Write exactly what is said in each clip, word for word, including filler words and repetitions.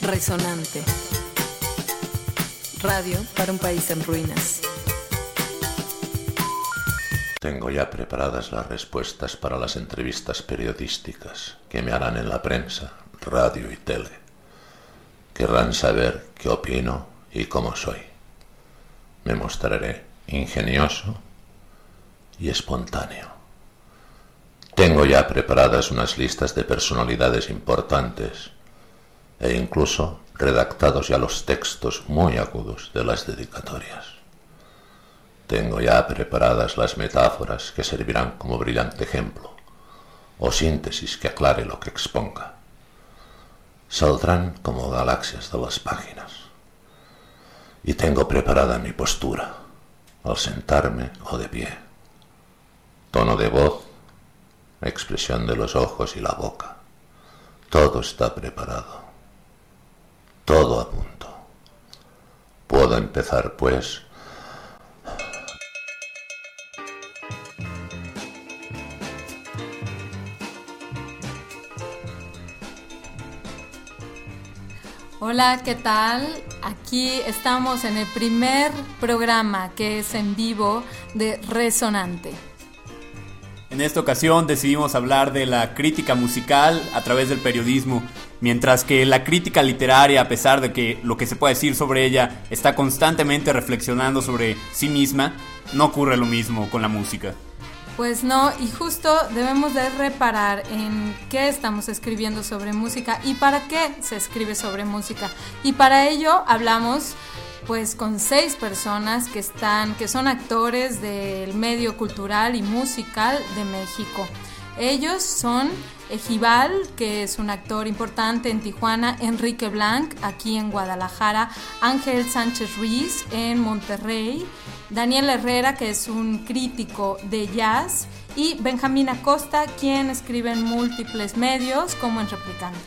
Resonante. Radio para un país en ruinas. Tengo ya preparadas las respuestas para las entrevistas periodísticas que me harán en la prensa, radio y tele. Querrán saber qué opino y cómo soy. Me mostraré ingenioso y espontáneo. Tengo ya preparadas unas listas de personalidades importantes e incluso redactados ya los textos muy agudos de las dedicatorias. Tengo ya preparadas las metáforas que servirán como brillante ejemplo o síntesis que aclare lo que exponga. Saldrán como galaxias de las páginas. Y tengo preparada mi postura, al sentarme o de pie. Tono de voz, expresión de los ojos y la boca. Todo está preparado. Todo a punto. Puedo empezar, pues. Hola, ¿qué tal? Aquí estamos en el primer programa que es en vivo de Resonante. En esta ocasión decidimos hablar de la crítica musical a través del periodismo, mientras que la crítica literaria, a pesar de que lo que se puede decir sobre ella está constantemente reflexionando sobre sí misma, no ocurre lo mismo con la música. Pues no, y justo debemos de reparar en qué estamos escribiendo sobre música y para qué se escribe sobre música. Y para ello hablamos pues con seis personas que están, que son actores del medio cultural y musical de México. Ellos son Ejibal, que es un actor importante en Tijuana, Enrique Blanc, aquí en Guadalajara, Ángel Sánchez Ruiz en Monterrey, Daniel Herrera, que es un crítico de jazz, y Benjamín Acosta, quien escribe en múltiples medios, como en Replicante.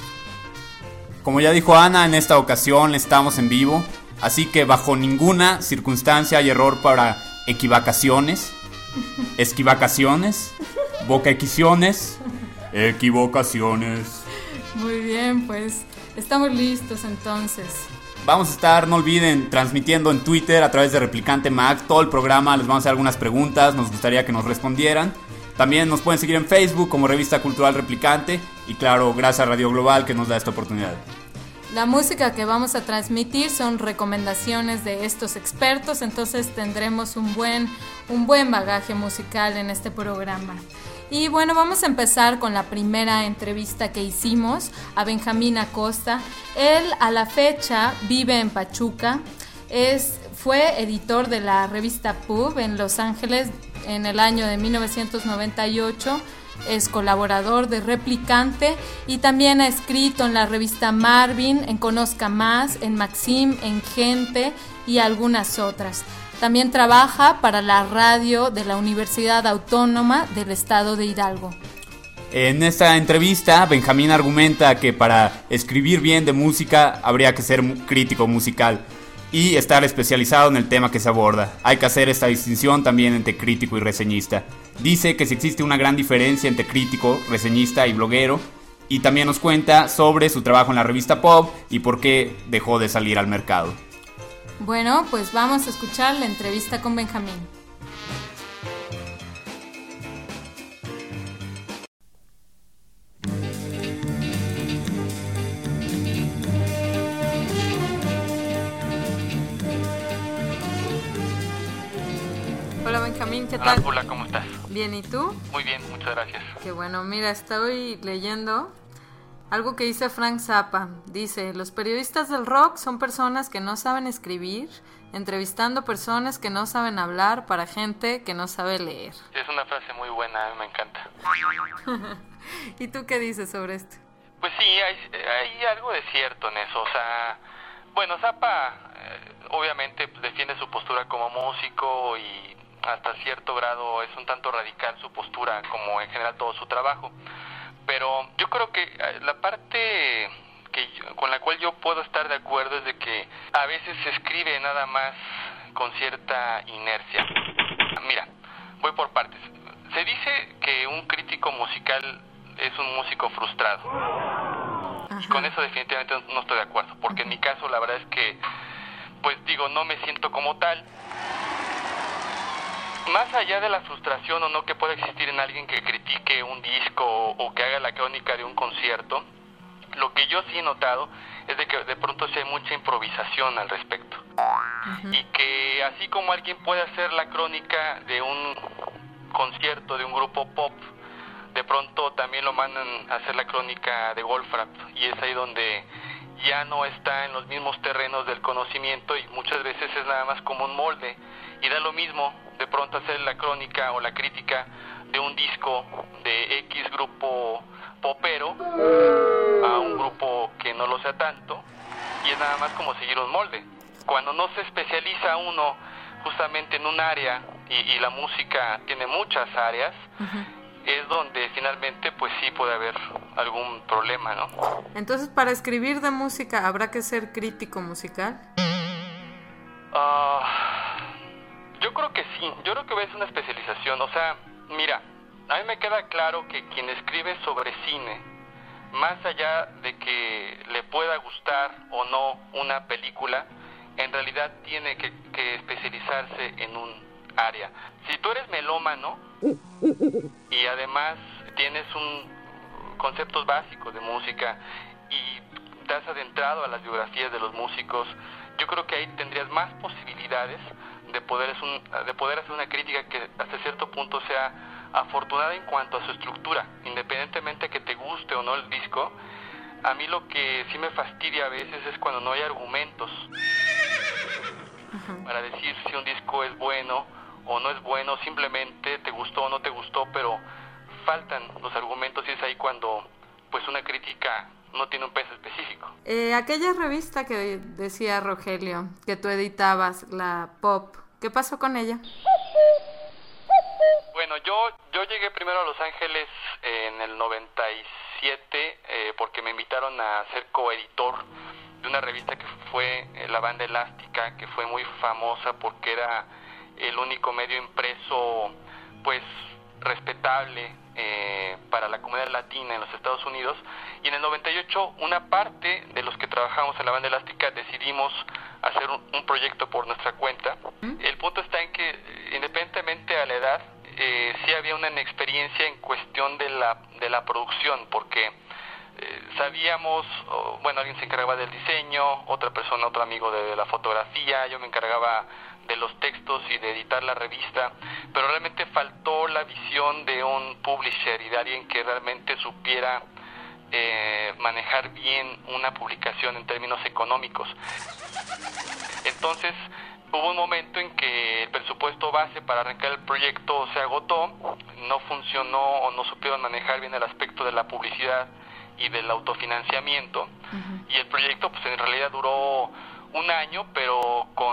Como ya dijo Ana, en esta ocasión estamos en vivo, así que bajo ninguna circunstancia hay error para equivocaciones, esquivacaciones, bocaequisiones, equivocaciones. Muy bien, pues estamos listos entonces. Vamos a estar, no olviden, transmitiendo en Twitter a través de Replicante Mag todo el programa. Les vamos a hacer algunas preguntas, nos gustaría que nos respondieran. También nos pueden seguir en Facebook como Revista Cultural Replicante. Y claro, gracias a Radio Global que nos da esta oportunidad. La música que vamos a transmitir son recomendaciones de estos expertos, entonces tendremos un buen, un buen bagaje musical en este programa. Y bueno, vamos a empezar con la primera entrevista que hicimos a Benjamín Acosta. Él a la fecha vive en Pachuca, es, fue editor de la revista Pub en Los Ángeles en el año de mil novecientos noventa y ocho, es colaborador de Replicante y también ha escrito en la revista Marvin, en Conozca Más, en Maxim, en Gente y algunas otras. También trabaja para la radio de la Universidad Autónoma del Estado de Hidalgo. En esta entrevista, Benjamín argumenta que para escribir bien de música habría que ser crítico musical y estar especializado en el tema que se aborda. Hay que hacer esta distinción también entre crítico y reseñista. Dice que si existe una gran diferencia entre crítico, reseñista y bloguero, y también nos cuenta sobre su trabajo en la revista Pop y por qué dejó de salir al mercado. Bueno, pues vamos a escuchar la entrevista con Benjamín. Hola Benjamín, ¿qué tal? Hola, ¿cómo estás? Bien, ¿y tú? Muy bien, muchas gracias. Qué bueno, mira, estoy leyendo algo que dice Frank Zappa. Dice, los periodistas del rock son personas que no saben escribir, entrevistando personas que no saben hablar para gente que no sabe leer. Es una frase muy buena, a mí me encanta. ¿Y tú qué dices sobre esto? Pues sí, hay, hay algo de cierto en eso. O sea, bueno, Zappa eh, obviamente pues, defiende su postura como músico y hasta cierto grado es un tanto radical su postura, como en general todo su trabajo. Pero yo creo que la parte que yo, con la cual yo puedo estar de acuerdo es de que a veces se escribe nada más con cierta inercia. Mira, voy por partes. Se dice que un crítico musical es un músico frustrado. Y con eso definitivamente no estoy de acuerdo, porque en mi caso la verdad es que, pues digo, no me siento como tal. Más allá de la frustración o no que pueda existir en alguien que critique un disco o, o que haga la crónica de un concierto, lo que yo sí he notado es de que de pronto sí hay mucha improvisación al respecto. Uh-huh. Y que así como alguien puede hacer la crónica de un concierto de un grupo pop, de pronto también lo mandan a hacer la crónica de Wolfram, y es ahí donde ya no está en los mismos terrenos del conocimiento y muchas veces es nada más como un molde, y da lo mismo de pronto hacer la crónica o la crítica de un disco de X grupo popero a un grupo que no lo sea tanto, y es nada más como seguir un molde. Cuando no se especializa uno justamente en un área y, y la música tiene muchas áreas, uh-huh. es donde finalmente pues sí puede haber algún problema, ¿no? Entonces, para escribir de música, ¿habrá que ser crítico musical? Uh, yo creo que sí, yo creo que es una especialización. O sea, mira, a mí me queda claro que quien escribe sobre cine, más allá de que le pueda gustar o no una película, en realidad tiene que, que especializarse en un área. Si tú eres melómano y además tienes un conceptos básicos de música y te has adentrado a las biografías de los músicos, yo creo que ahí tendrías más posibilidades de poder, es un, de poder hacer una crítica que hasta cierto punto sea afortunada en cuanto a su estructura, independientemente de que te guste o no el disco. A mí lo que sí me fastidia a veces es cuando no hay argumentos uh-huh. para decir si un disco es bueno o no es bueno, simplemente te gustó o no te gustó, pero faltan los argumentos, y es ahí cuando pues una crítica no tiene un peso específico. Eh, aquella revista que decía Rogelio, que tú editabas, la Pop, ¿qué pasó con ella? Bueno, yo yo llegué primero a Los Ángeles en el noventa y siete eh, porque me invitaron a ser coeditor de una revista que fue La Banda Elástica, que fue muy famosa porque era el único medio impreso pues respetable eh, para la comunidad latina en los Estados Unidos. Y en el noventa y ocho una parte de los que trabajamos en La Banda Elástica decidimos hacer un, un proyecto por nuestra cuenta. ¿Mm? El punto está en que independientemente a la edad, eh, sí había una inexperiencia en cuestión de la, de la producción, porque eh, sabíamos, oh, bueno, alguien se encargaba del diseño, otra persona, otro amigo de, de la fotografía, yo me encargaba de los textos y de editar la revista, pero realmente faltó la visión de un publisher y de alguien que realmente supiera eh, manejar bien una publicación en términos económicos. Entonces, hubo un momento en que el presupuesto base para arrancar el proyecto se agotó, no funcionó o no supieron manejar bien el aspecto de la publicidad y del autofinanciamiento, uh-huh. y el proyecto pues en realidad duró un año, pero con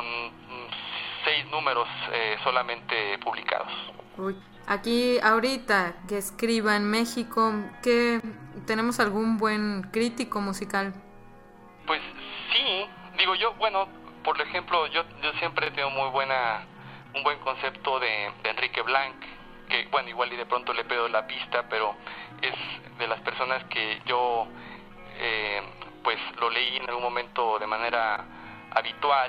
seis números eh, solamente publicados. Uy. Aquí ahorita que escriba en México, ¿qué, ¿tenemos algún buen crítico musical? Pues sí, digo yo, bueno, por ejemplo, yo yo siempre he tenido muy buena un buen concepto de, de Enrique Blanc, que bueno, igual y de pronto le pedo la pista, pero es de las personas que yo eh, pues lo leí en algún momento de manera habitual.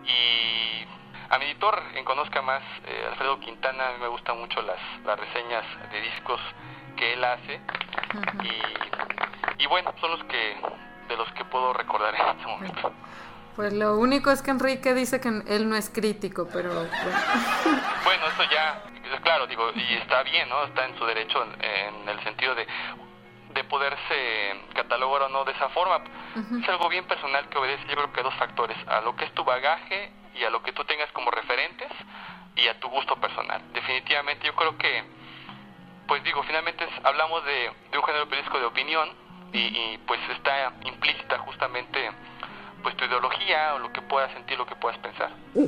Y a mi editor en Conozca Más, eh, Alfredo Quintana, a mí me gustan mucho las, las reseñas de discos que él hace. Uh-huh. y, y bueno, son los que de los que puedo recordar en este momento. Pues lo único es que Enrique dice que él no es crítico, pero bueno. Bueno, eso ya, claro, digo, y está bien, ¿no? Está en su derecho en, en el sentido de de poderse catalogar o no de esa forma. Uh-huh. Es algo bien personal que obedece, yo creo que a dos factores: a lo que es tu bagaje y a lo que tú tengas como referentes, y a tu gusto personal. Definitivamente yo creo que, pues digo, finalmente es, hablamos de, de un género periodístico de opinión, y, y pues está implícita justamente pues tu ideología o lo que puedas sentir, lo que puedas pensar.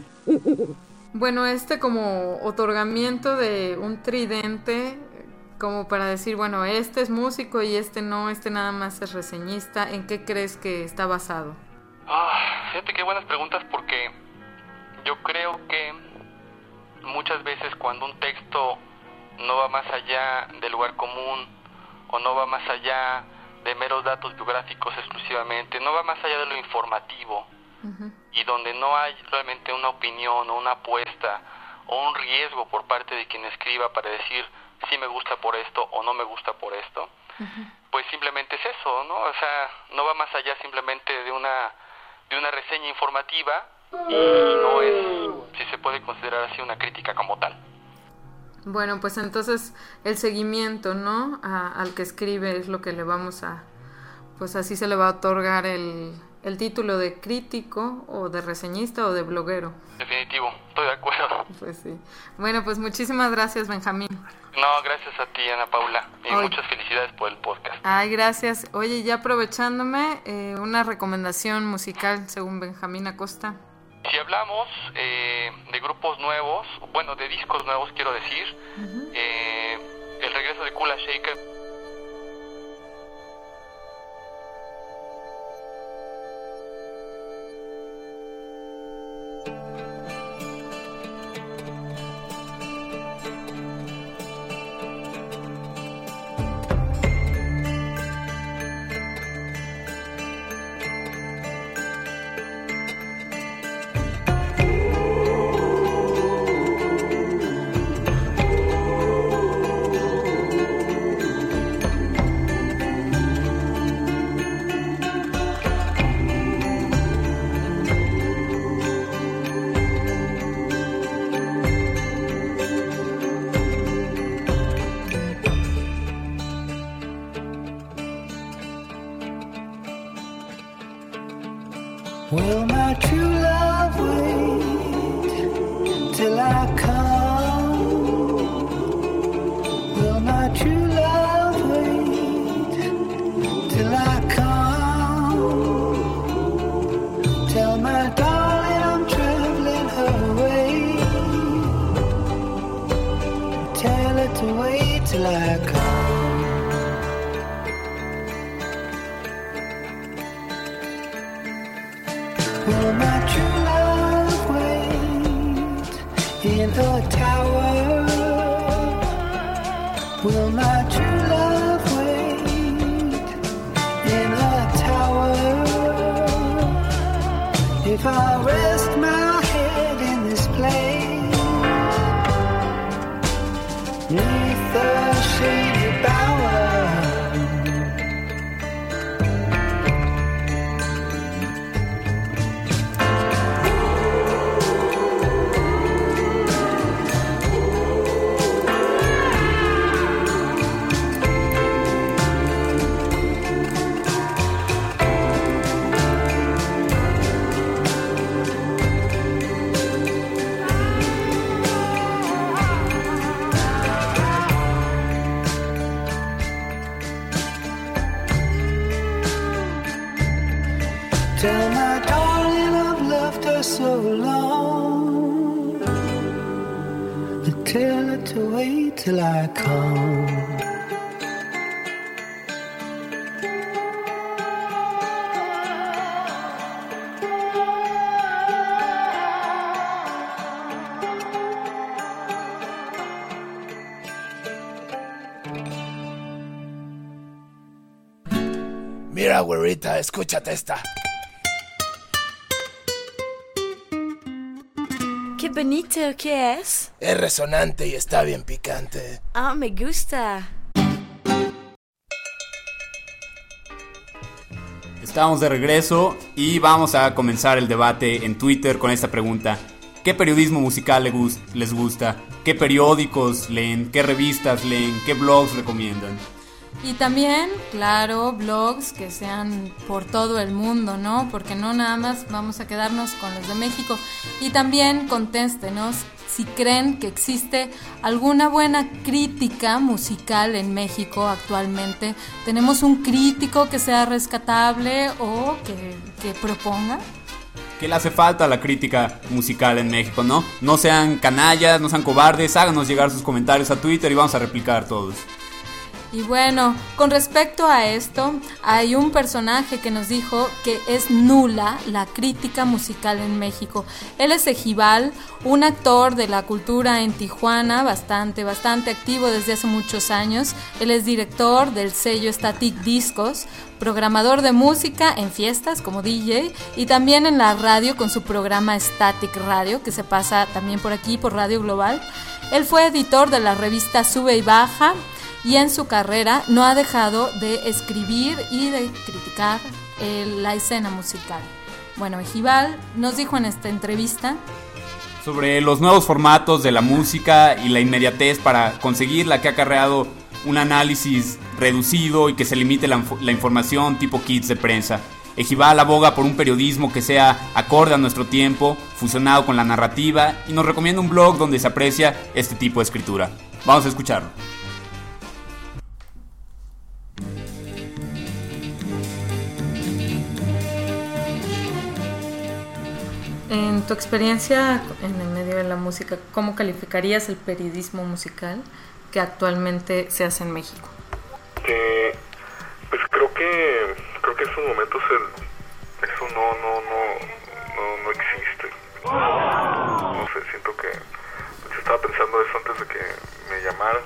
Bueno, este como otorgamiento de un tridente, como para decir, bueno, este es músico y este no, este nada más es reseñista, ¿en qué crees que está basado? Ah, fíjate qué buenas preguntas, porque yo creo que muchas veces cuando un texto no va más allá del lugar común o no va más allá de meros datos biográficos exclusivamente, no va más allá de lo informativo, uh-huh. y donde no hay realmente una opinión o una apuesta o un riesgo por parte de quien escriba para decir si me gusta por esto o no me gusta por esto, uh-huh. pues simplemente es eso, ¿no? O sea, no va más allá simplemente de una de una reseña informativa y no es, si se puede considerar así, una crítica como tal. Bueno, pues entonces el seguimiento, ¿no? A, al que escribe es lo que le vamos a, pues así se le va a otorgar el, el título de crítico o de reseñista o de bloguero. Definitivo, estoy de acuerdo. Pues sí. Bueno, pues muchísimas gracias, Benjamín. No, gracias a ti, Ana Paula, y Oye. muchas felicidades por el podcast. Ay, gracias. Oye, ya aprovechándome, eh, una recomendación musical según Benjamín Acosta. Si hablamos eh, de grupos nuevos, bueno, de discos nuevos quiero decir, uh-huh. eh, el regreso de Kula Shaker. Will my true love wait till I come? Will my true love wait till I come? Tell my darling I'm traveling her way. Tell her to wait till I come. Will my true love wait in a tower? Will my true love wait in a tower? If I rest my head in this place, neath the shady bower, tell my darling I've loved her so long. I tell her to wait till I come. Mira, güerita, escúchate esta. Qué bonito que es. Es resonante y está bien picante. Ah, me gusta. Estamos de regreso y vamos a comenzar el debate en Twitter con esta pregunta. ¿Qué periodismo musical les gusta? ¿Qué periódicos leen? ¿Qué revistas leen? ¿Qué blogs recomiendan? Y también, claro, blogs que sean por todo el mundo, ¿no? Porque no nada más vamos a quedarnos con los de México. Y también contéstenos si creen que existe alguna buena crítica musical en México actualmente. ¿Tenemos un crítico que sea rescatable o que, que proponga? ¿Qué le hace falta a la crítica musical en México, no? No sean canallas, no sean cobardes, háganos llegar sus comentarios a Twitter y vamos a replicar todos. Y bueno, con respecto a esto, hay un personaje que nos dijo que es nula la crítica musical en México. Él es Ejibal, un actor de la cultura en Tijuana, bastante, bastante activo desde hace muchos años. Él es director del sello Static Discos, programador de música en fiestas como D J y también en la radio con su programa Static Radio, que se pasa también por aquí, por Radio Global. Él fue editor de la revista Sube y Baja, y en su carrera no ha dejado de escribir y de criticar eh, la escena musical. Bueno, Ejibal nos dijo en esta entrevista sobre los nuevos formatos de la música y la inmediatez para conseguirla, que ha acarreado un análisis reducido y que se limite la, la información tipo kits de prensa. Ejibal aboga por un periodismo que sea acorde a nuestro tiempo, fusionado con la narrativa, y nos recomienda un blog donde se aprecia este tipo de escritura. Vamos a escucharlo. En tu experiencia en el medio de la música, ¿cómo calificarías el periodismo musical que actualmente se hace en México? Eh, pues creo que creo que en estos momentos el, eso no no no no, no existe. No sé, siento que yo estaba pensando eso antes de que me llamaras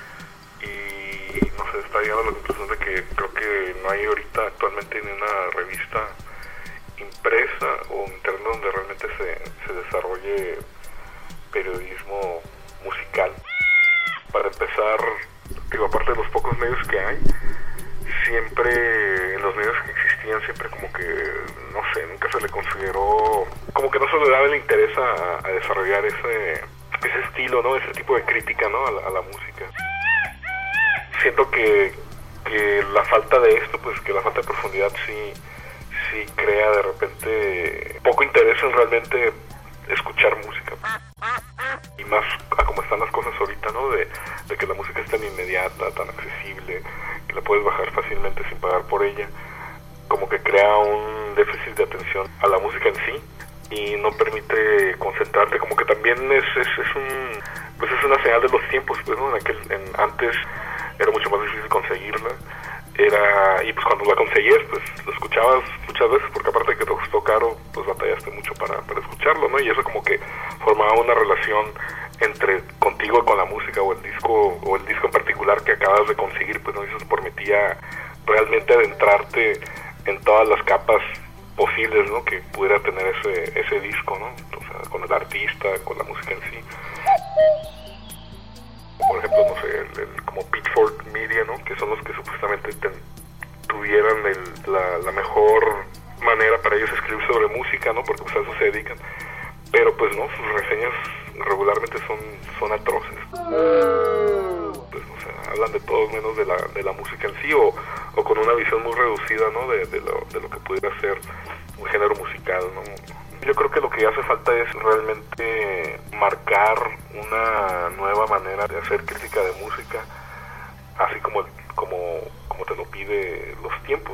y no sé, estaba llegando a la conclusión de que creo que no hay ahorita actualmente ni una revista impresa o internet donde realmente se, se desarrolle periodismo musical. Para empezar, digo, aparte de los pocos medios que hay, siempre en los medios que existían, siempre como que, no sé, nunca se le consideró, como que no se le daba el interés a, a desarrollar ese, ese estilo, ¿no? Ese tipo de crítica, ¿no? A la, a la música. Siento que, que la falta de esto, pues que la falta de profundidad sí sí crea de repente poco interés en realmente escuchar música. Y más a como están las cosas ahorita, ¿no? De, de que la música es tan inmediata, tan accesible, que la puedes bajar fácilmente sin pagar por ella, como que crea un déficit de atención a la música en sí y no permite concentrarte, como que también es, es, es un pues es una señal de los tiempos, pues, ¿no? En aquel, en, antes era mucho más difícil conseguirla. Era, y pues cuando la conseguías, pues lo escuchabas muchas veces, porque aparte de que te costó caro, pues batallaste mucho para, para escucharlo, ¿no? Y eso como que formaba una relación entre contigo y con la música, o el disco, o el disco en particular que acabas de conseguir, pues no, eso te permitía realmente adentrarte en todas las capas posibles, ¿no? Que pudiera tener ese, ese disco, ¿no? O sea, con el artista, con la música en sí. Por ejemplo, no sé, el, el, como Pitchfork Media, ¿no? Que son los que supuestamente ten, tuvieran el, la, la mejor manera para ellos escribir sobre música, ¿no? Porque pues a eso se dedican. Pero pues no, sus reseñas regularmente son, son atroces. Pues, o sea, hablan de todo menos de la, de la música en sí, o, o con una visión muy reducida, ¿no? De, de, lo, de lo que pudiera ser un género musical, ¿no? Yo creo que lo que hace falta es realmente marcar una nueva manera de hacer crítica de música, así como, como, como te lo pide los tiempos.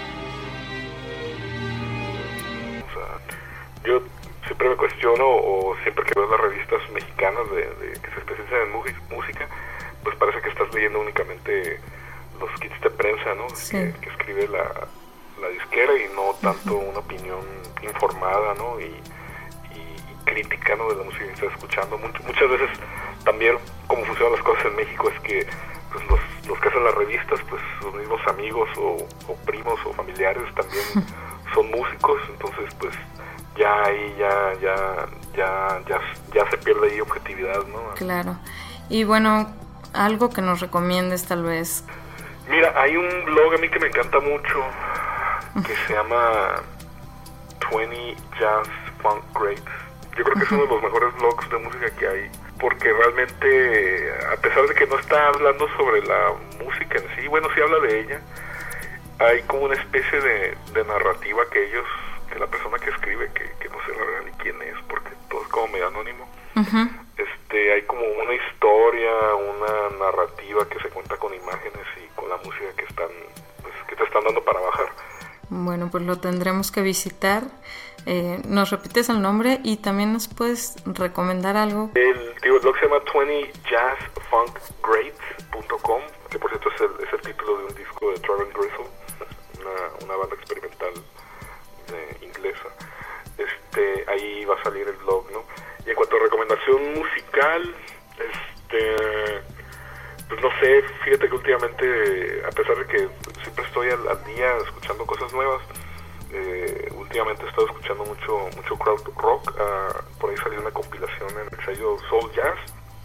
O sea, yo siempre me cuestiono, o siempre que veo las revistas mexicanas de, de que se especializan en música, pues parece que estás leyendo únicamente los kits de prensa, ¿no? Sí. Que, que escribe la, la disquera, y no tanto uh-huh. una opinión informada, ¿no? Y, y, y crítica, ¿no? De la música que estás escuchando. Much, muchas veces también como funcionan las cosas en México es que pues, los, los que hacen las revistas, pues sus mismos amigos o, o primos o familiares también son músicos, entonces pues ya ahí ya, ya, ya, ya, ya se pierde ahí objetividad, ¿no? Claro. Y bueno, algo que nos recomiendes tal vez. Mira, hay un blog a mí que me encanta mucho que se llama veinte Jazz Funk Greats. Yo creo que es uno de los mejores blogs de música que hay, porque realmente, a pesar de que no está hablando sobre la música en sí, bueno, sí habla de ella, hay como una especie de, de narrativa que ellos, que la persona que escribe, que, que no sé la verdad ni quién es, porque todo es como medio anónimo, uh-huh. este, hay como una historia, una narrativa que se cuenta con imágenes y con la música que están, pues, que te están dando para bajar. Bueno, pues lo tendremos que visitar. Eh, ¿Nos repites el nombre y también nos puedes recomendar algo? El, digo, el blog se llama veinte jazz funk greats punto com. que por cierto es el, es el título de un disco de Trevor Gristle, una, una banda experimental de, inglesa. Este, ahí va a salir el blog, ¿no? Y en cuanto a recomendación musical, este, pues no sé, fíjate que últimamente, a pesar de que siempre estoy al, al día escuchando cosas nuevas, eh, últimamente he estado escuchando mucho mucho crowd rock. Uh, por ahí salió una compilación en el sello Soul Jazz,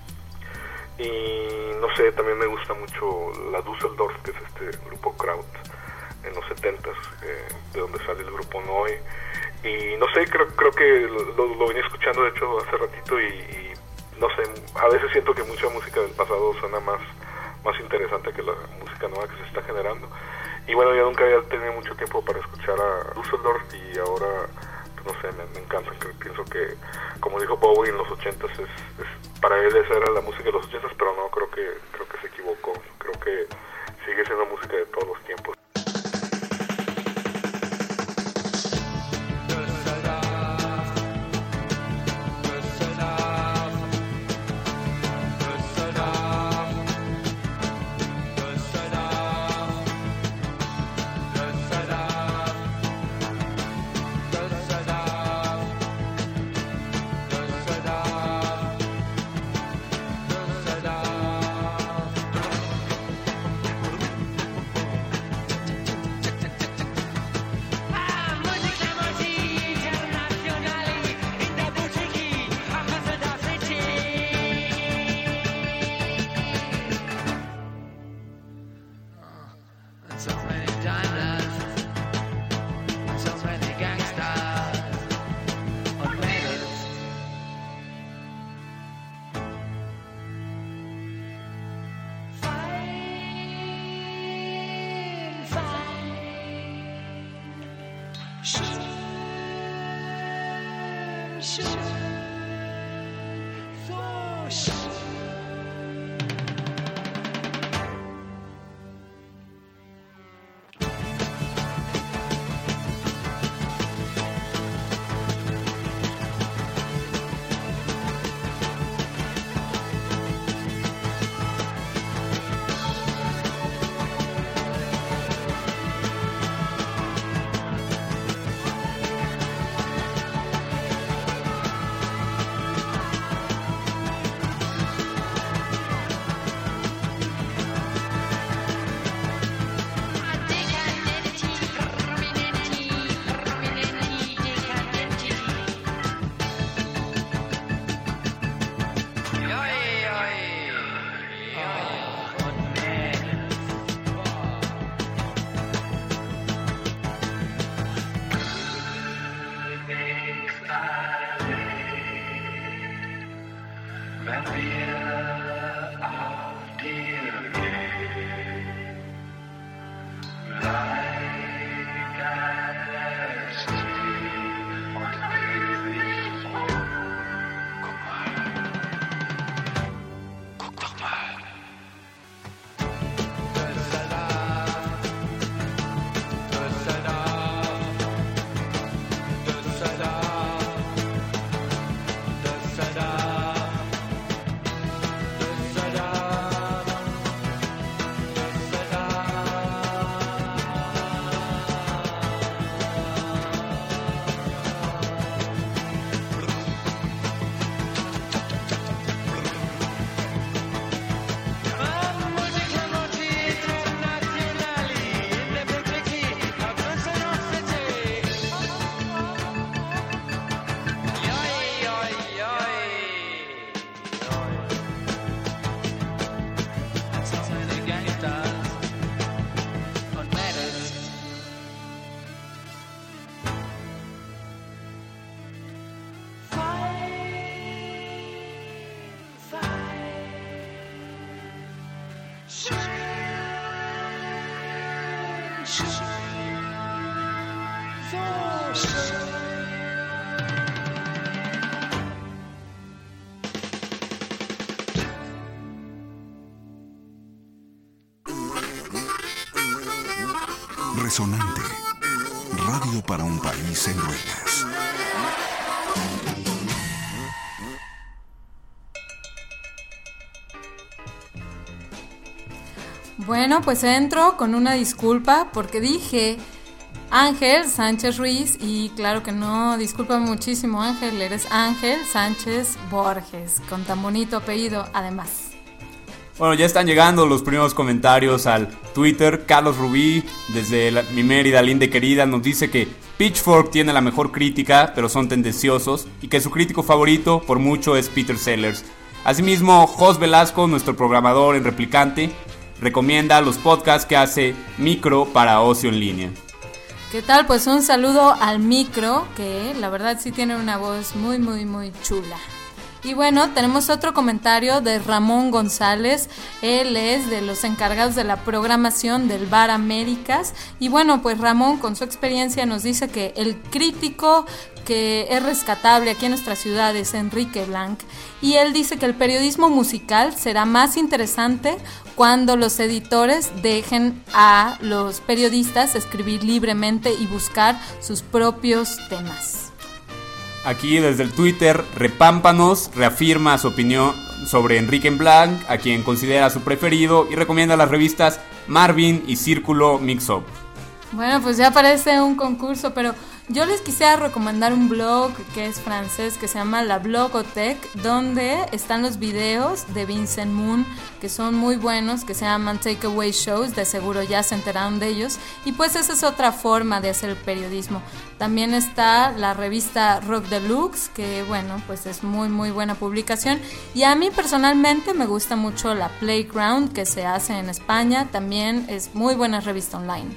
y no sé, también me gusta mucho la Düsseldorf, que es este grupo crowd en los setentas, eh, de donde sale el grupo Noi. Y no sé, creo creo que lo, lo venía escuchando de hecho hace ratito, y, y no sé, a veces siento que mucha música del pasado suena más más interesante que la música nueva que se está generando. Y bueno, yo nunca había tenido mucho tiempo para escuchar a Düsseldorf, y ahora, pues no sé, me, me encanta. Que, pienso que, como dijo Bowie en los ochentas, es, es, para él esa era la música de los ochentas, pero no, creo que creo que se equivocó. Creo que sigue siendo música de todos los tiempos. Resonante. Radio para un país en ruinas. Bueno, pues entro con una disculpa porque dije Ángel Sánchez Ruiz y claro que no, disculpa muchísimo Ángel, eres Ángel Sánchez Borges, con tan bonito apellido además. Bueno, ya están llegando los primeros comentarios al Twitter. Carlos Rubí, desde la, mi Mérida, linda y querida, nos dice que Pitchfork tiene la mejor crítica, pero son tendenciosos, y que su crítico favorito, por mucho, es Peter Sellers. Asimismo, Jos Velasco, nuestro programador en Replicante, recomienda los podcasts que hace Micro para ocio en línea. ¿Qué tal? Pues un saludo al Micro, que la verdad sí tiene una voz muy, muy, muy chula. Y bueno, tenemos otro comentario de Ramón González. Él es de los encargados de la programación del Bar Américas. Y bueno, pues Ramón con su experiencia nos dice que el crítico que es rescatable aquí en nuestra ciudad es Enrique Blanc. Y él dice que el periodismo musical será más interesante cuando los editores dejen a los periodistas escribir libremente y buscar sus propios temas. Aquí desde el Twitter, Repámpanos reafirma su opinión sobre Enrique Blanc, a quien considera su preferido, y recomienda las revistas Marvin y Círculo Mix Up. Bueno, pues ya parece un concurso, pero yo les quisiera recomendar un blog que es francés, que se llama La Blogothèque, donde están los videos de Vincent Moon, que son muy buenos, que se llaman Takeaway Shows, de seguro ya se enteraron de ellos, y pues esa es otra forma de hacer el periodismo. También está la revista Rock Deluxe, que bueno, pues es muy muy buena publicación, y a mí personalmente me gusta mucho la Playground, que se hace en España, también es muy buena revista online.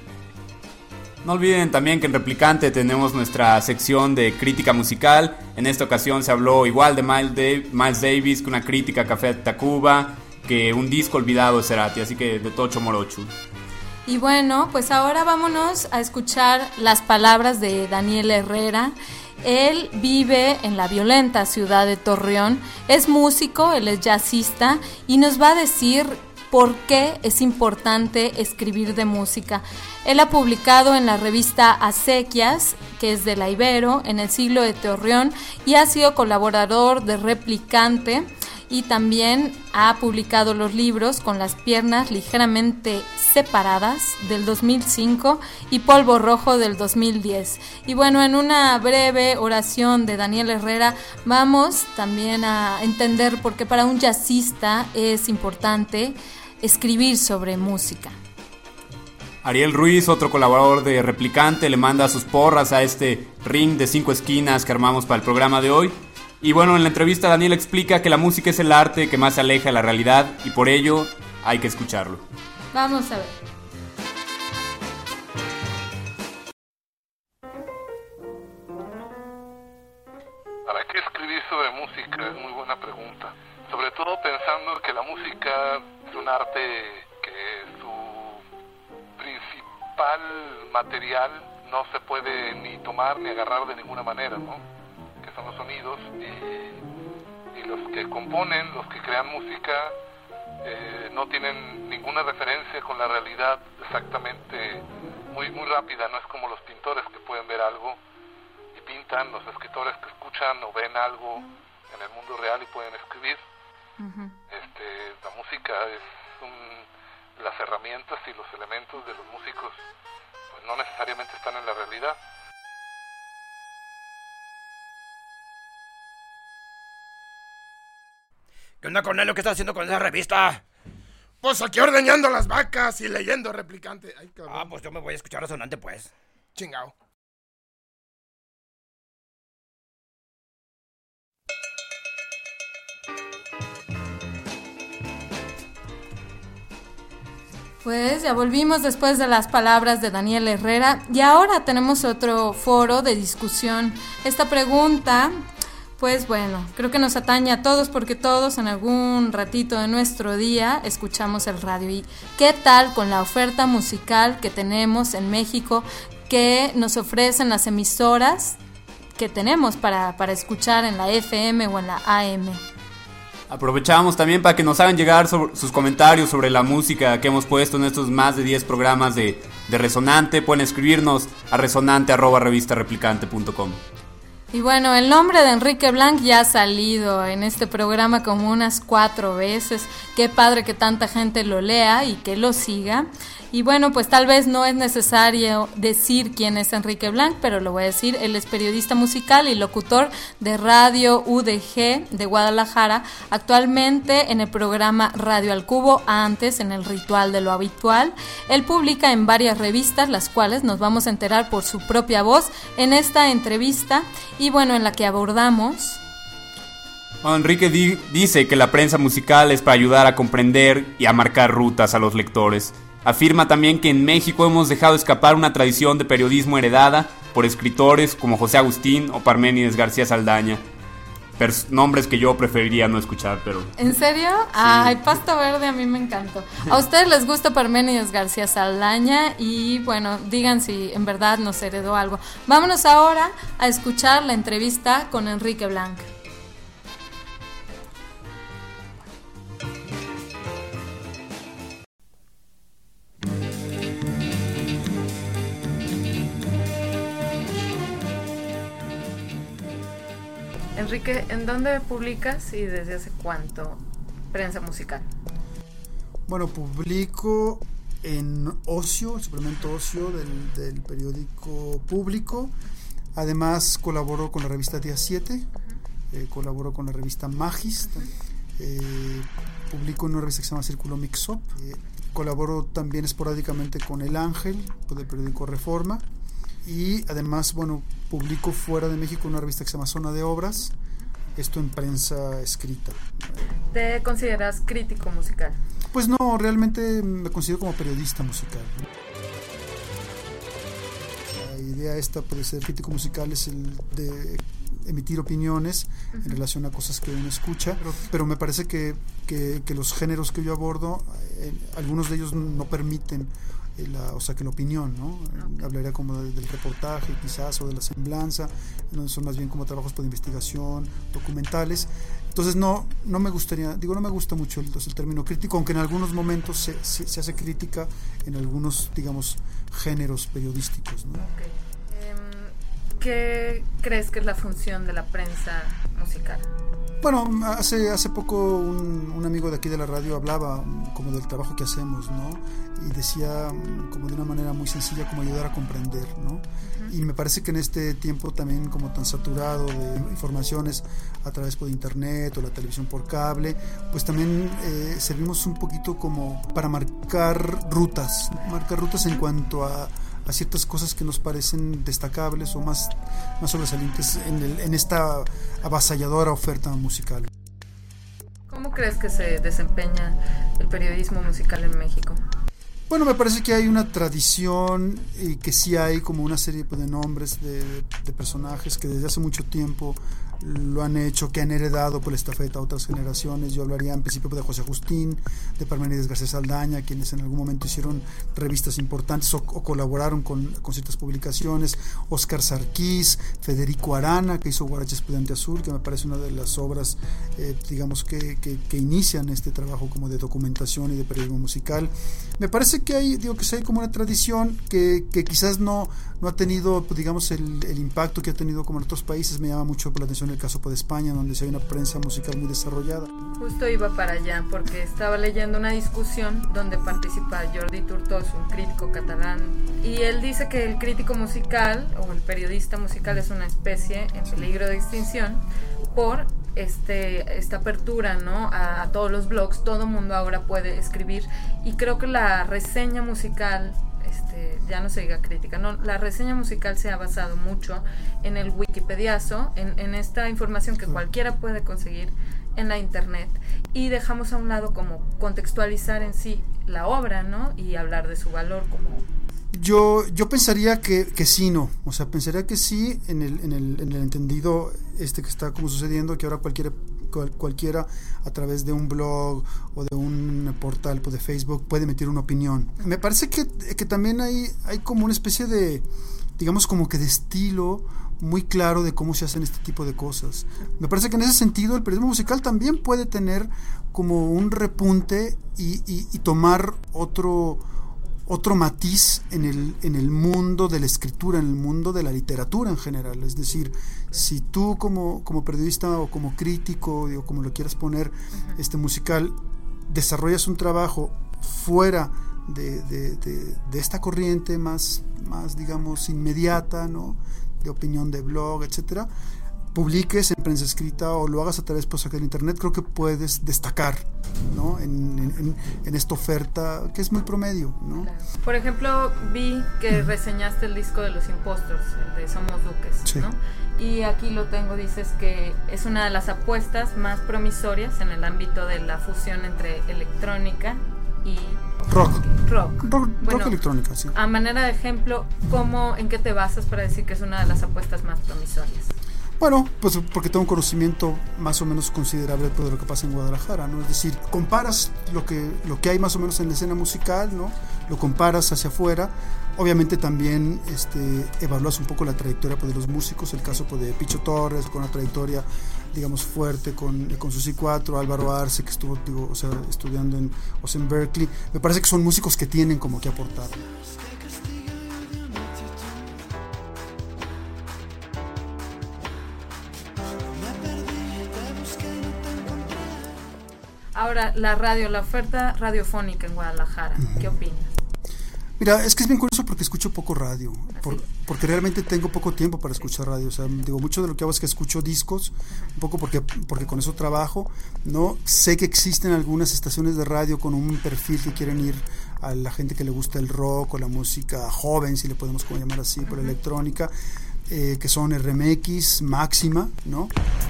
No olviden también que en Replicante tenemos nuestra sección de crítica musical. En esta ocasión se habló igual de Miles, Dav- Miles Davis, que una crítica a Café Tacuba, que un disco olvidado de Cerati, así que de Tocho Morocho. Y bueno, pues ahora vámonos a escuchar las palabras de Daniel Herrera. Él vive en la violenta ciudad de Torreón, es músico, él es jazzista y nos va a decir por qué es importante escribir de música. Él ha publicado en la revista Acequias, que es de la Ibero, en el siglo de Torreón, y ha sido colaborador de Replicante, y también ha publicado los libros Con las piernas ligeramente separadas del dos mil cinco y Polvo Rojo del dos mil diez. Y bueno, en una breve oración de Daniel Herrera vamos también a entender por qué para un jazzista es importante escribir sobre música. Ariel Ruiz, otro colaborador de Replicante, le manda sus porras a este ring de cinco esquinas que armamos para el programa de hoy. Y bueno, en la entrevista Daniel explica que la música es el arte que más se aleja de la realidad y por ello hay que escucharlo. Vamos a ver. ¿Para qué escribir sobre música? Es muy buena pregunta. Sobre todo pensando que la música es un arte que su principal material no se puede ni tomar ni agarrar de ninguna manera, ¿no? Que son los sonidos y, y los que componen, los que crean música, eh, no tienen ninguna referencia con la realidad exactamente muy, muy rápida, no es como los pintores que pueden ver algo y pintan, los escritores que escuchan o ven algo en el mundo real y pueden escribir. Uh-huh. Este, la música es un, las herramientas y los elementos de los músicos pues no necesariamente están en la realidad. ¿Qué onda con él? ¿Lo que está haciendo con esa revista? Pues aquí ordeñando las vacas y leyendo Replicante. Ay, ah, pues yo me voy a escuchar Resonante, pues. Chingao. Pues ya volvimos después de las palabras de Daniel Herrera y ahora tenemos otro foro de discusión. Esta pregunta, pues bueno, creo que nos atañe a todos porque todos en algún ratito de nuestro día escuchamos el radio. ¿Y qué tal con la oferta musical que tenemos en México que nos ofrecen las emisoras que tenemos para, para escuchar en la F M o en la A M? Aprovechamos también para que nos hagan llegar sobre sus comentarios sobre la música que hemos puesto en estos más de diez programas de, de Resonante. Pueden escribirnos a resonante arroba revista replicante punto com. Y bueno, el nombre de Enrique Blanc ya ha salido en este programa como unas cuatro veces. Qué padre que tanta gente lo lea y que lo siga. Y bueno, pues tal vez no es necesario decir quién es Enrique Blanc, pero lo voy a decir. Él es periodista musical y locutor de Radio U D G de Guadalajara, actualmente en el programa Radio al Cubo, antes en el Ritual de lo Habitual. Él publica en varias revistas, las cuales nos vamos a enterar por su propia voz en esta entrevista, y bueno, en la que abordamos... Bueno, Enrique di- dice que la prensa musical es para ayudar a comprender y a marcar rutas a los lectores. Afirma también que en México hemos dejado escapar una tradición de periodismo heredada por escritores como José Agustín o Parménides García Saldaña. Pers- nombres que yo preferiría no escuchar, pero... ¿En serio? Sí. Ay, Pasto Verde a mí me encantó. A ustedes les gusta Parménides García Saldaña y bueno, digan si en verdad nos heredó algo. Vámonos ahora a escuchar la entrevista con Enrique Blanc. Enrique, ¿en dónde publicas y desde hace cuánto prensa musical? Bueno, publico en Ocio, el suplemento Ocio del, del periódico Público. Además colaboro con la revista Día siete, uh-huh. eh, colaboro con la revista Magis, uh-huh. eh, publico en una revista que se llama Círculo Mix-Up, eh, colaboro también esporádicamente con El Ángel, del periódico Reforma. Y además, bueno, publico fuera de México una revista que se llama Zona de Obras, esto en prensa escrita. ¿Te consideras crítico musical? Pues no, realmente me considero como periodista musical. La idea esta de ser crítico musical es el de emitir opiniones uh-huh. en relación a cosas que uno escucha, pero, pero me parece que, que, que los géneros que yo abordo, eh, algunos de ellos no permiten La, o sea que la opinión, ¿no? Okay. Hablaría como de, del reportaje quizás o de la semblanza, no, son más bien como trabajos de investigación, documentales. Entonces no, no me gustaría, digo no me gusta mucho el, el término crítico, aunque en algunos momentos se, se, se hace crítica en algunos, digamos, géneros periodísticos, ¿no? Okay. Um, ¿Qué crees que es la función de la prensa musical? Bueno, hace hace poco un, un amigo de aquí de la radio hablaba como del trabajo que hacemos, ¿no? Y decía como de una manera muy sencilla como ayudar a comprender, ¿no? Uh-huh. Y me parece que en este tiempo también como tan saturado de informaciones a través de internet o la televisión por cable, pues también eh, servimos un poquito como para marcar rutas, marcar rutas en cuanto a a ciertas cosas que nos parecen destacables o más, más sobresalientes en, el, en esta avasalladora oferta musical. ¿Cómo crees que se desempeña el periodismo musical en México? Bueno, me parece que hay una tradición y que sí hay como una serie de nombres de, de personajes que desde hace mucho tiempo lo han hecho, que han heredado por la estafeta a otras generaciones. Yo hablaría en principio de José Agustín, de Parménides García Saldaña, quienes en algún momento hicieron revistas importantes o, o colaboraron con, con ciertas publicaciones, Óscar Sarquís, Federico Arana, que hizo Guaracha Estudiante Azul, que me parece una de las obras eh, digamos que, que, que inician este trabajo como de documentación y de periodismo musical. Me parece que hay, digo que sí hay como una tradición que, que quizás no, no ha tenido, pues, digamos, el, el impacto que ha tenido como en otros países. Me llama mucho la atención el caso de España, donde sí hay una prensa musical muy desarrollada. Justo iba para allá, porque estaba leyendo una discusión donde participa Jordi Tortós, un crítico catalán, y él dice que el crítico musical o el periodista musical es una especie en peligro de extinción por este esta apertura, ¿no? a, a todos los blogs. Todo mundo ahora puede escribir, y creo que la reseña musical, este, ya no se diga crítica, no, la reseña musical se ha basado mucho en el wikipediazo, en, en esta información que cualquiera puede conseguir en la internet, y dejamos a un lado como contextualizar en sí la obra, ¿no? Y hablar de su valor como... Yo, yo pensaría que, que sí, no, o sea, pensaría que sí en el, en el, en el entendido este que está como sucediendo, que ahora cualquiera, cual, cualquiera a través de un blog o de un portal pues de Facebook puede emitir una opinión. Me parece que, que también hay, hay como una especie de, digamos como que de estilo muy claro de cómo se hacen este tipo de cosas. Me parece que en ese sentido el periodismo musical también puede tener como un repunte y, y, y tomar otro... otro matiz en el, en el mundo de la escritura, en el mundo de la literatura en general. Es decir, si tú como, como periodista o como crítico, o como lo quieras poner, uh-huh. este musical, desarrollas un trabajo fuera de, de, de, de esta corriente más, más, digamos, inmediata, ¿no? De opinión de blog, etcétera, publiques en prensa escrita o lo hagas a través pues, del internet, creo que puedes destacar, ¿no? en, en, en esta oferta que es muy promedio, ¿no? Claro. Por ejemplo, vi que reseñaste el disco de Los Impostors, el de Somos Duques, sí. ¿no? Y aquí lo tengo, dices que es una de las apuestas más promisorias en el ámbito de la fusión entre electrónica y rock. Rock, rock, bueno, rock electrónica, sí. A manera de ejemplo, ¿cómo, en qué te basas para decir que es una de las apuestas más promisorias? Bueno, pues porque tengo un conocimiento más o menos considerable de lo que pasa en Guadalajara, ¿no? Es decir, comparas lo que, lo que hay más o menos en la escena musical, ¿no? Lo comparas hacia afuera. Obviamente también este, evalúas un poco la trayectoria pues, de los músicos, el caso pues, de Picho Torres, con una trayectoria, digamos, fuerte con, con Susi cuatro, Álvaro Arce, que estuvo digo, o sea, estudiando en, o sea, en Berkeley. Me parece que son músicos que tienen como que aportar. Ahora, la radio, la oferta radiofónica en Guadalajara, uh-huh. ¿qué opinas? Mira, es que es bien curioso porque escucho poco radio, por, porque realmente tengo poco tiempo para escuchar radio, o sea, digo, mucho de lo que hago es que escucho discos, un poco porque, porque con eso trabajo, ¿no? Sé que existen algunas estaciones de radio con un perfil que quieren ir a la gente que le gusta el rock o la música joven, si le podemos como llamar así, por uh-huh. electrónica, eh, que son R M X, Máxima, ¿no?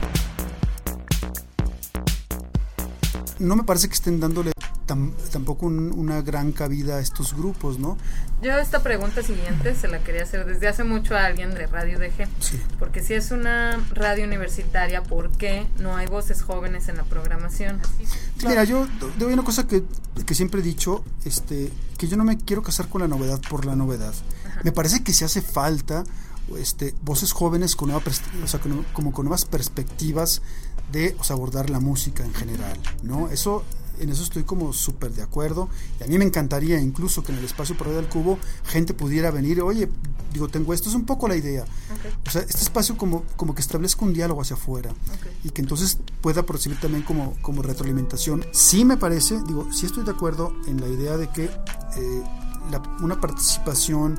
No me parece que estén dándole tam, tampoco un, una gran cabida a estos grupos, ¿no? Yo esta pregunta siguiente se la quería hacer desde hace mucho a alguien de Radio D G, sí. Porque si es una radio universitaria, ¿por qué no hay voces jóvenes en la programación? Claro. Mira, yo de una cosa que, que siempre he dicho, este, que yo no me quiero casar con la novedad por la novedad. Ajá. Me parece que si hace falta este, voces jóvenes con nueva, o sea, con, como con nuevas perspectivas de o sea, abordar la música en general, ¿no? Eso, en eso estoy como súper de acuerdo, y a mí me encantaría incluso que en el espacio por ahí del Cubo gente pudiera venir, oye, digo, tengo esto, es un poco la idea, okay. O sea, este espacio como, como que establezca un diálogo hacia afuera, okay. Y que entonces pueda percibir también como, como retroalimentación. Sí me parece, digo, sí estoy de acuerdo en la idea de que eh, la, una participación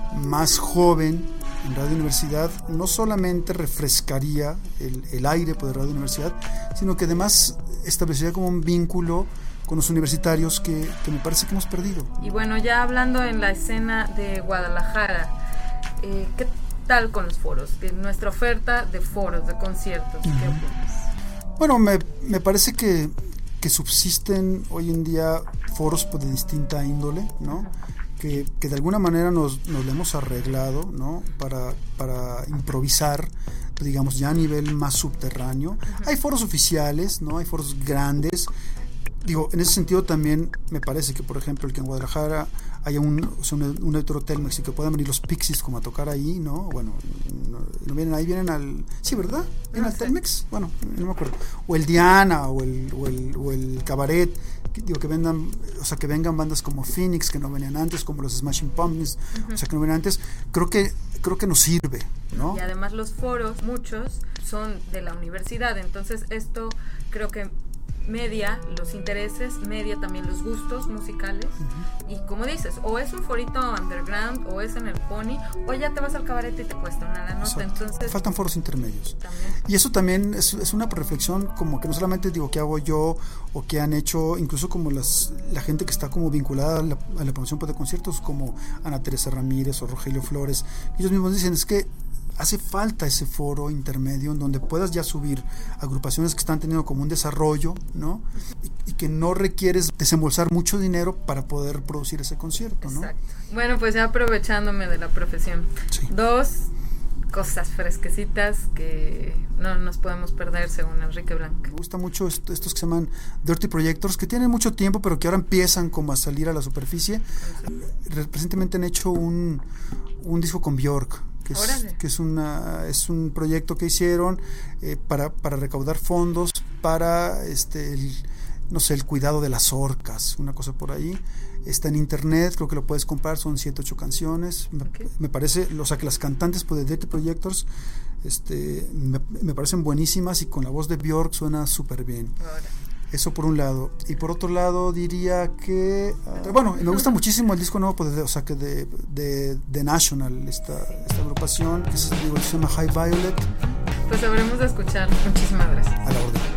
más joven en Radio Universidad no solamente refrescaría el, el aire de Radio Universidad, sino que además establecería como un vínculo con los universitarios que, que me parece que hemos perdido. Y bueno, ya hablando en la escena de Guadalajara, eh, ¿qué tal con los foros? Nuestra oferta de foros, de conciertos, ¿qué uh-huh. opinas? Bueno, me, me parece que, que subsisten hoy en día foros pues, de distinta índole, ¿no? Uh-huh. Que, que de alguna manera nos, nos lo hemos arreglado, ¿no? Para, para improvisar, digamos, ya a nivel más subterráneo. Uh-huh. Hay foros oficiales, ¿no? Hay foros grandes. Digo, en ese sentido también me parece que, por ejemplo, el que en Guadalajara haya un, o sea, un, un auditorio Telmex y que puedan venir los Pixies como a tocar ahí, ¿no? Bueno, no, no vienen ahí, vienen al... Sí, ¿verdad? ¿Vienen no al sé. Telmex? Bueno, no me acuerdo. O el Diana o el, o el, o el Cabaret. Que, digo, que vengan, o sea, que vengan bandas como Phoenix, que no venían antes, como los Smashing Pumpkins, uh-huh. o sea, que no venían antes. Creo que, creo que nos sirve, ¿no? Y además los foros, muchos, son de la universidad. Entonces esto creo que media los intereses, media también los gustos musicales, uh-huh. y como dices, o es un forito underground, o es en el Pony, o ya te vas al cabaret y te cuesta una la nota. Entonces faltan foros intermedios también. Y eso también es, es una reflexión como que no solamente digo que hago yo o que han hecho incluso como las la gente que está como vinculada a la, a la promoción de conciertos como Ana Teresa Ramírez o Rogelio Flores, ellos mismos dicen es que hace falta ese foro intermedio en donde puedas ya subir agrupaciones que están teniendo como un desarrollo, ¿no? Y, y que no requieres desembolsar mucho dinero para poder producir ese concierto, ¿no? Exacto. Bueno, pues ya aprovechándome de la profesión, sí. Dos cosas fresquecitas que no nos podemos perder según Enrique Blanc. Me gusta mucho est- estos que se llaman Dirty Projectors, que tienen mucho tiempo pero que ahora empiezan como a salir a la superficie. Recientemente han hecho un, un disco con Björk, que es, que es una es un proyecto que hicieron eh, para, para recaudar fondos para este el, no sé, el cuidado de las orcas, una cosa por ahí. Está en internet, creo que lo puedes comprar, son siete, ocho canciones. Me, okay. me parece, o sea, que las cantantes pues, de Dirty Projectors este, me, me parecen buenísimas y con la voz de Björk suena súper bien. Ahora. Eso por un lado. Y por otro lado diría que... Uh, bueno, me gusta muchísimo el disco nuevo pues, de, o sea, que de, de, de National, esta, esta agrupación, que se, digo, se llama High Violet. Pues sabremos de escuchar. Muchísimas gracias. A la orden.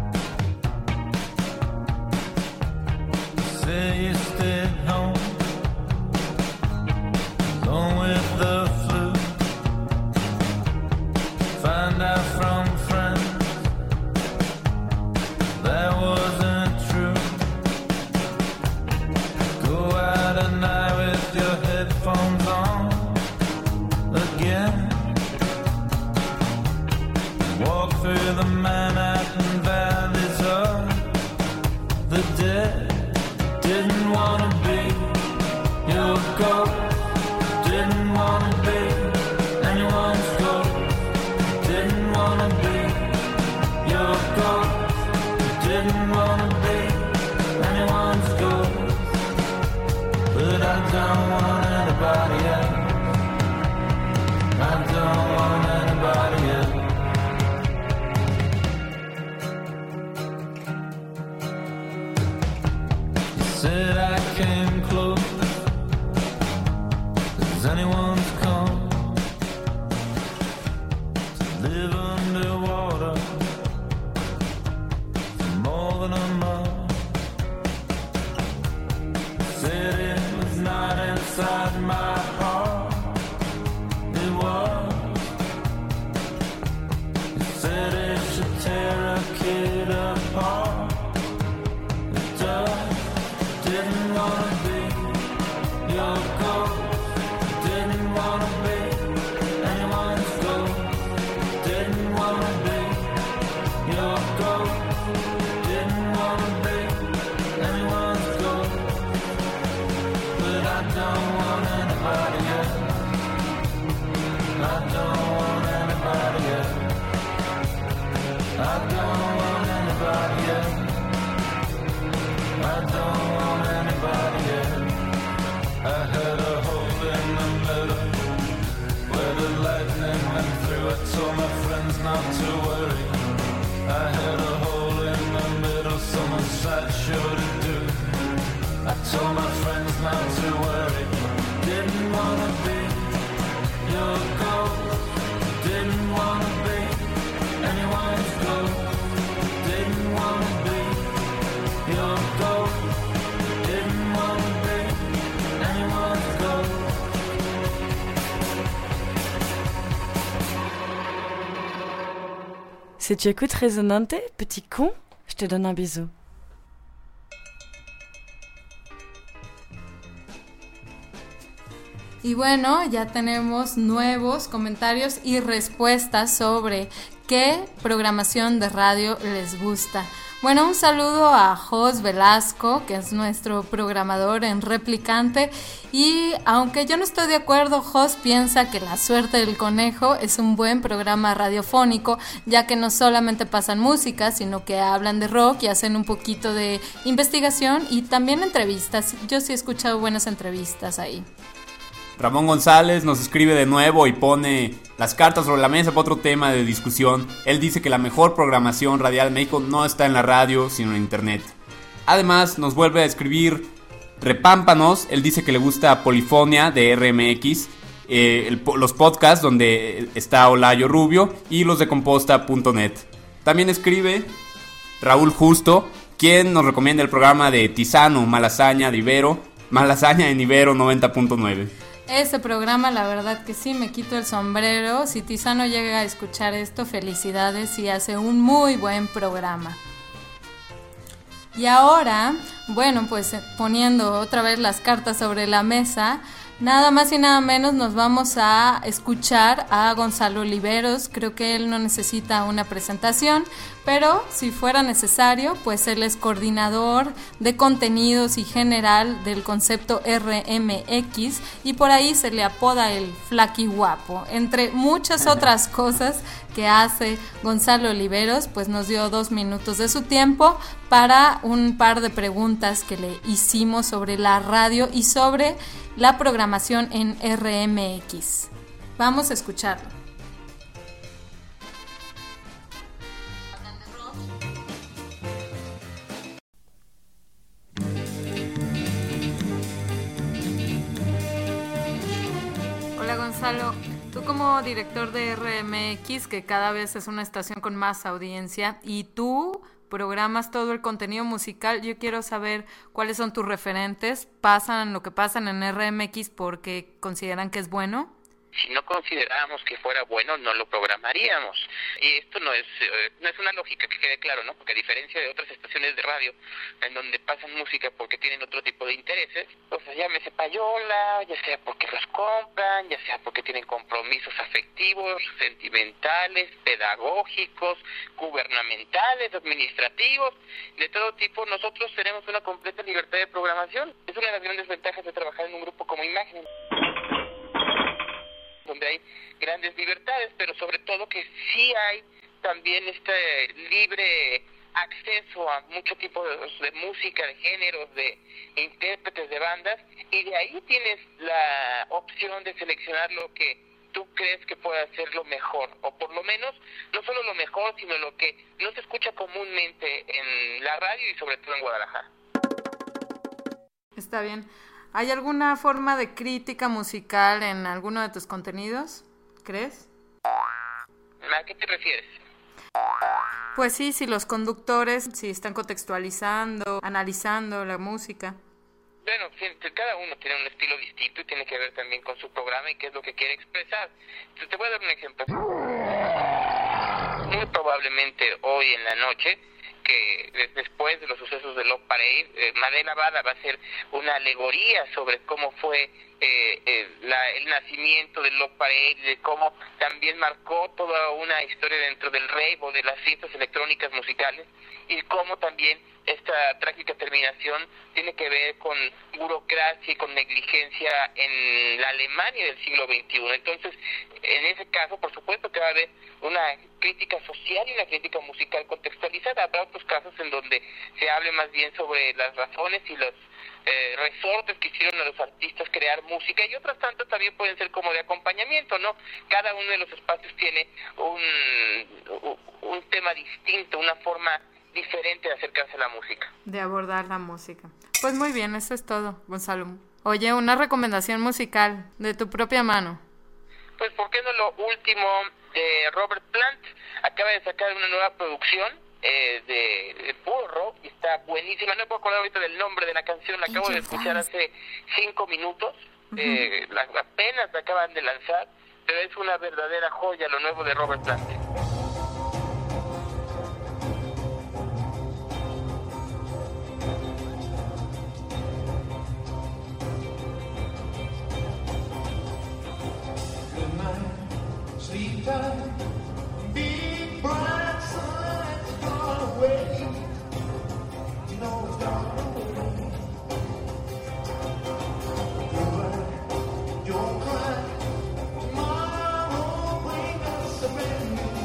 Say you stayed home, alone with the flu. Find out from friends that wasn't true. Go out at night with your headphones on again. Walk through the Manhattan valleys of the dead. Didn't wanna be your ghost. Didn't wanna be anyone's ghost. Didn't wanna be your ghost. Didn't wanna be anyone's ghost. But I don't want anybody else. I don't want anybody else. Said I came close. Does anyone's come to live underwater for more than a month? Said it was not inside my heart. It was. It said it should tear a kid apart. It does. Didn't wanna be your ghost. Didn't wanna be anyone's ghost. Didn't wanna be your ghost. Didn't wanna be anyone's ghost. But I don't want anybody else. I don't want anybody else. I don't want anybody else. I don't want anybody else. I had a hole in the middle where the lightning went through. I told my friends not to worry. I had a hole in the middle, so much sideshow to do. I told my friends not to worry. Didn't wanna be your ghost. Didn't wanna be anyone's ghost. Didn't wanna be your ghost. Didn't wanna be anyone's ghost. Si tu écoutes Résonante, petit con, je te donne un bisou. Y bueno, ya tenemos nuevos comentarios y respuestas sobre qué programación de radio les gusta. Bueno, un saludo a Jos Velasco, que es nuestro programador en Replicante, y aunque yo no estoy de acuerdo, Jos piensa que La Suerte del Conejo es un buen programa radiofónico, ya que no solamente pasan música, sino que hablan de rock y hacen un poquito de investigación y también entrevistas. Yo sí he escuchado buenas entrevistas ahí. Ramón González nos escribe de nuevo y pone las cartas sobre la mesa para otro tema de discusión. Él dice que la mejor programación radial en México no está en la radio, sino en internet. Además, nos vuelve a escribir Repámpanos. Él dice que le gusta Polifonia de R M X, eh, el, los podcasts donde está Olayo Rubio y los de composta punto net. También escribe Raúl Justo, quien nos recomienda el programa de Tizano, Malasaña de Ibero, Malasaña en Ibero noventa punto nueve. Ese programa, la verdad que sí, me quito el sombrero. Si Tizano llega a escuchar esto, felicidades, y hace un muy buen programa. Y ahora, bueno, pues poniendo otra vez las cartas sobre la mesa, Nada más y nada menos nos vamos a escuchar a Gonzalo Oliveros. Creo que él no necesita una presentación, pero si fuera necesario, pues él es coordinador de contenidos y general del concepto R M X y por ahí se le apoda el Flaqui Guapo. Entre muchas otras cosas que hace Gonzalo Oliveros, pues nos dio dos minutos de su tiempo para un par de preguntas que le hicimos sobre la radio y sobre la programación en R M X. Vamos a escucharlo. Hola Gonzalo, tú como director de R M X, que cada vez es una estación con más audiencia, y tú programas todo el contenido musical, yo quiero saber cuáles son tus referentes. ¿Pasan lo que pasan en R M X porque consideran que es bueno? Si no consideráramos que fuera bueno, no lo programaríamos. Y esto no es eh, no es una lógica, que quede claro, ¿no? Porque a diferencia de otras estaciones de radio, en donde pasan música porque tienen otro tipo de intereses, o sea, llámese payola, ya sea porque los compran, ya sea porque tienen compromisos afectivos, sentimentales, pedagógicos, gubernamentales, administrativos, de todo tipo, nosotros tenemos una completa libertad de programación. Es una de las grandes ventajas de trabajar en un grupo como Imagen, donde hay grandes libertades, pero sobre todo que sí hay también este libre acceso a mucho tipo de, de música, de géneros, de intérpretes de bandas, y de ahí tienes la opción de seleccionar lo que tú crees que puede ser lo mejor, o por lo menos no solo lo mejor, sino lo que no se escucha comúnmente en la radio y sobre todo en Guadalajara. Está bien. ¿Hay alguna forma de crítica musical en alguno de tus contenidos? ¿Crees? ¿A qué te refieres? Pues sí, si los conductores, si están contextualizando, analizando la música. Bueno, cada uno tiene un estilo distinto y tiene que ver también con su programa y qué es lo que quiere expresar. Entonces, te voy a dar un ejemplo. Muy probablemente hoy en la noche, que después de los sucesos de Love Parade, eh, Madela Bada va a hacer una alegoría sobre cómo fue eh, eh, la, el nacimiento del Love Parade, de cómo también marcó toda una historia dentro del rave o de las fiestas electrónicas musicales, y cómo también esta trágica terminación tiene que ver con burocracia y con negligencia en la Alemania del siglo veintiuno. Entonces, en ese caso, por supuesto que va a haber una crítica social y una crítica musical contextualizada. Habrá otros casos en donde se hable más bien sobre las razones y los eh, resortes que hicieron a los artistas crear música, y otras tantas también pueden ser como de acompañamiento, ¿no? Cada uno de los espacios tiene un, un tema distinto, una forma diferente de acercarse a la música. De abordar la música. Pues muy bien, eso es todo, Gonzalo. Oye, una recomendación musical de tu propia mano. Pues, ¿por qué no lo último de Robert Plant? Acaba de sacar una nueva producción eh, de, de puro rock y está buenísima. No me puedo acordar ahorita del nombre de la canción, la acabo de escuchar hace cinco minutos. Uh-huh. eh, la, apenas la acaban de lanzar, pero es una verdadera joya lo nuevo de Robert Plant. Sleep tight, big bright sunlight's gone away. You know it's gone away. Don't cry, tomorrow bring us a brand new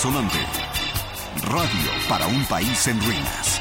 Resonante. Radio para un país en ruinas.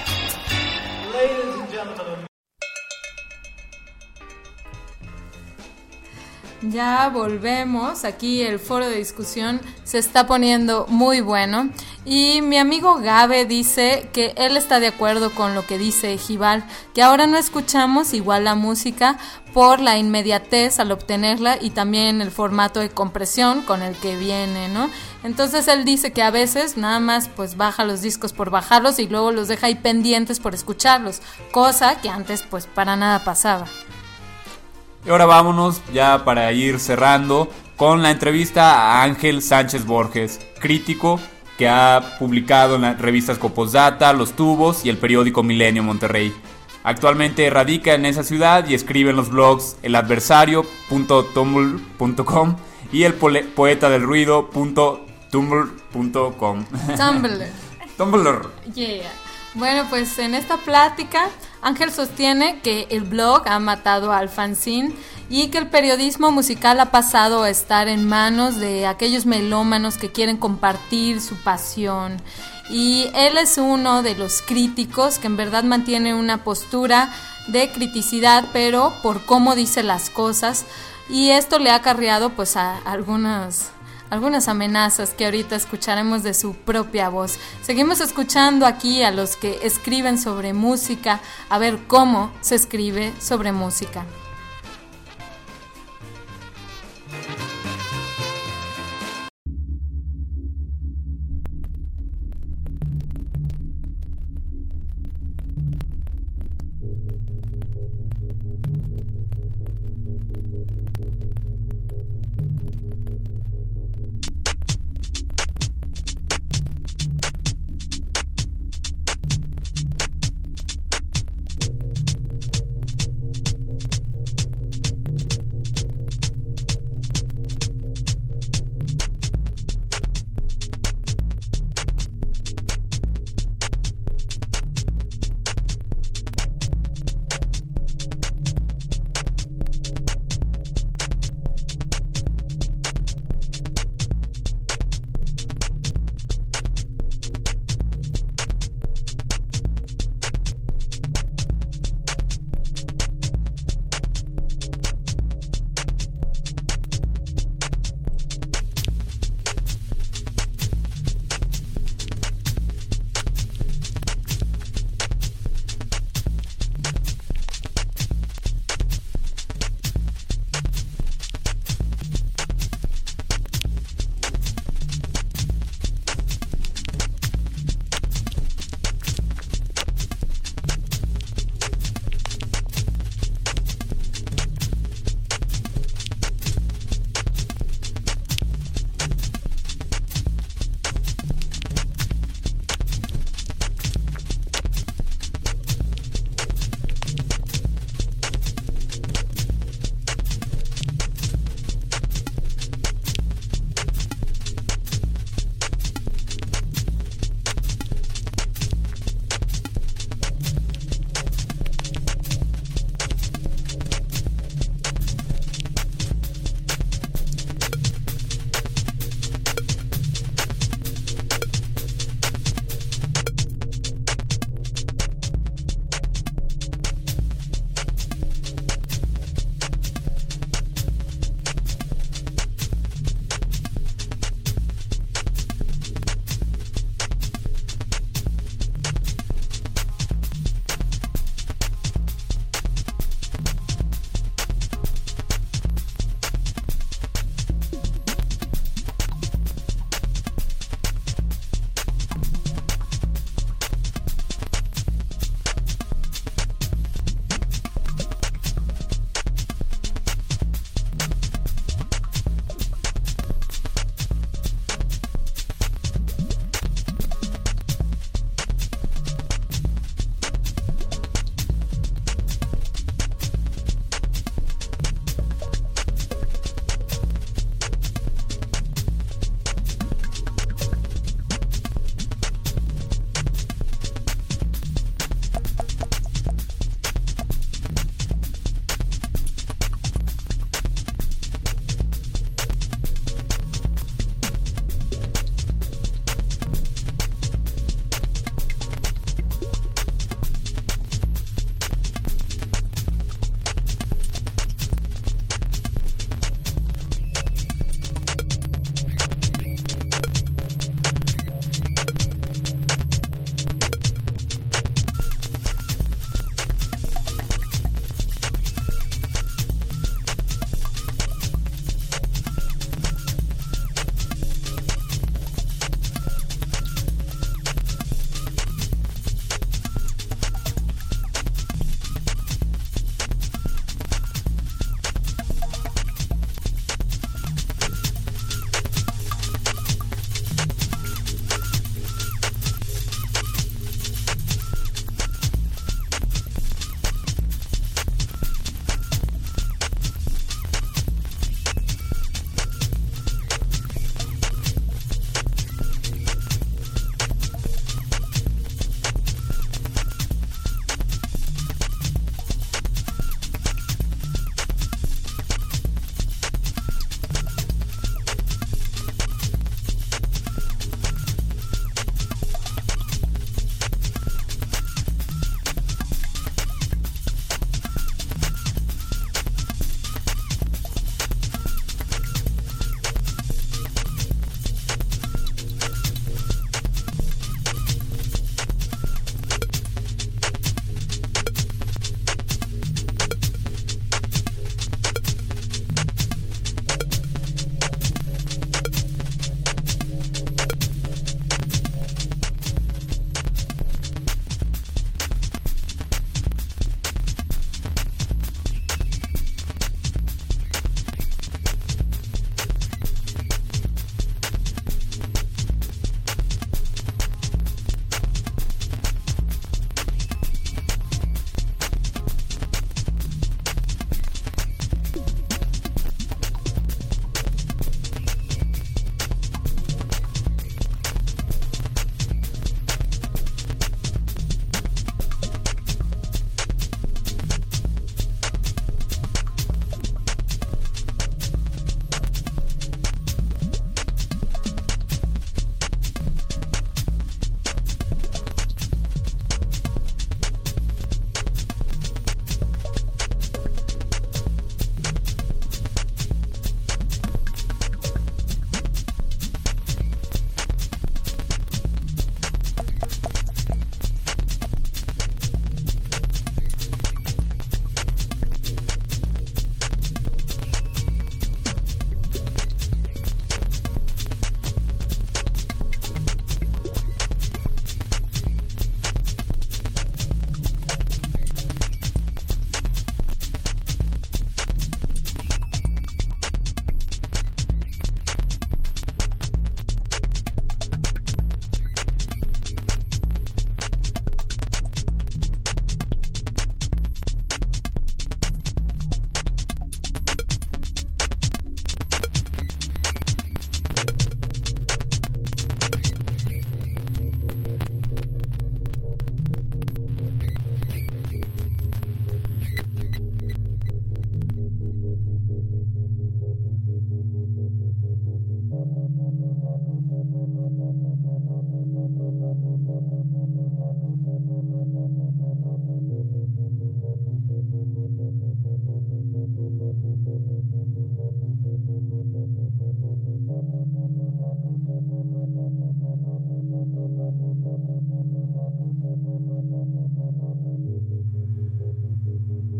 Ya volvemos, aquí el foro de discusión se está poniendo muy bueno y mi amigo Gabe dice que él está de acuerdo con lo que dice Jibal, que ahora no escuchamos igual la música por la inmediatez al obtenerla y también el formato de compresión con el que viene, ¿no? Entonces él dice que a veces nada más pues baja los discos por bajarlos y luego los deja ahí pendientes por escucharlos, cosa que antes pues para nada pasaba. Y ahora vámonos ya para ir cerrando con la entrevista a Ángel Sánchez Borges, crítico que ha publicado en las revistas Copostdata, Los Tubos y el periódico Milenio Monterrey. Actualmente radica en esa ciudad y escribe en los blogs el adversario punto tumblr punto com y el poeta del ruido punto tumblr punto com. Tumblr. Tumblr. Yeah. Bueno, pues en esta plática Ángel sostiene que el blog ha matado al fanzine y que el periodismo musical ha pasado a estar en manos de aquellos melómanos que quieren compartir su pasión. Y él es uno de los críticos que en verdad mantiene una postura de criticidad, pero por cómo dice las cosas, y esto le ha acarreado pues a algunas... algunas amenazas que ahorita escucharemos de su propia voz. Seguimos escuchando aquí a los que escriben sobre música, a ver cómo se escribe sobre música.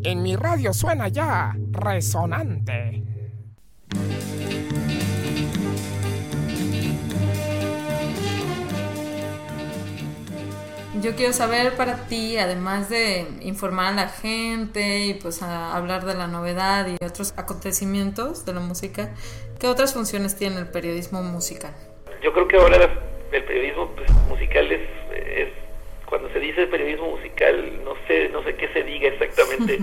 En mi radio suena ya Resonante. Yo quiero saber para ti, además de informar a la gente y pues a hablar de la novedad y otros acontecimientos de la música, ¿qué otras funciones tiene el periodismo musical? Yo creo que ahora el periodismo pues, musical es, es, cuando se dice periodismo musical, no sé, no sé qué se diga exactamente.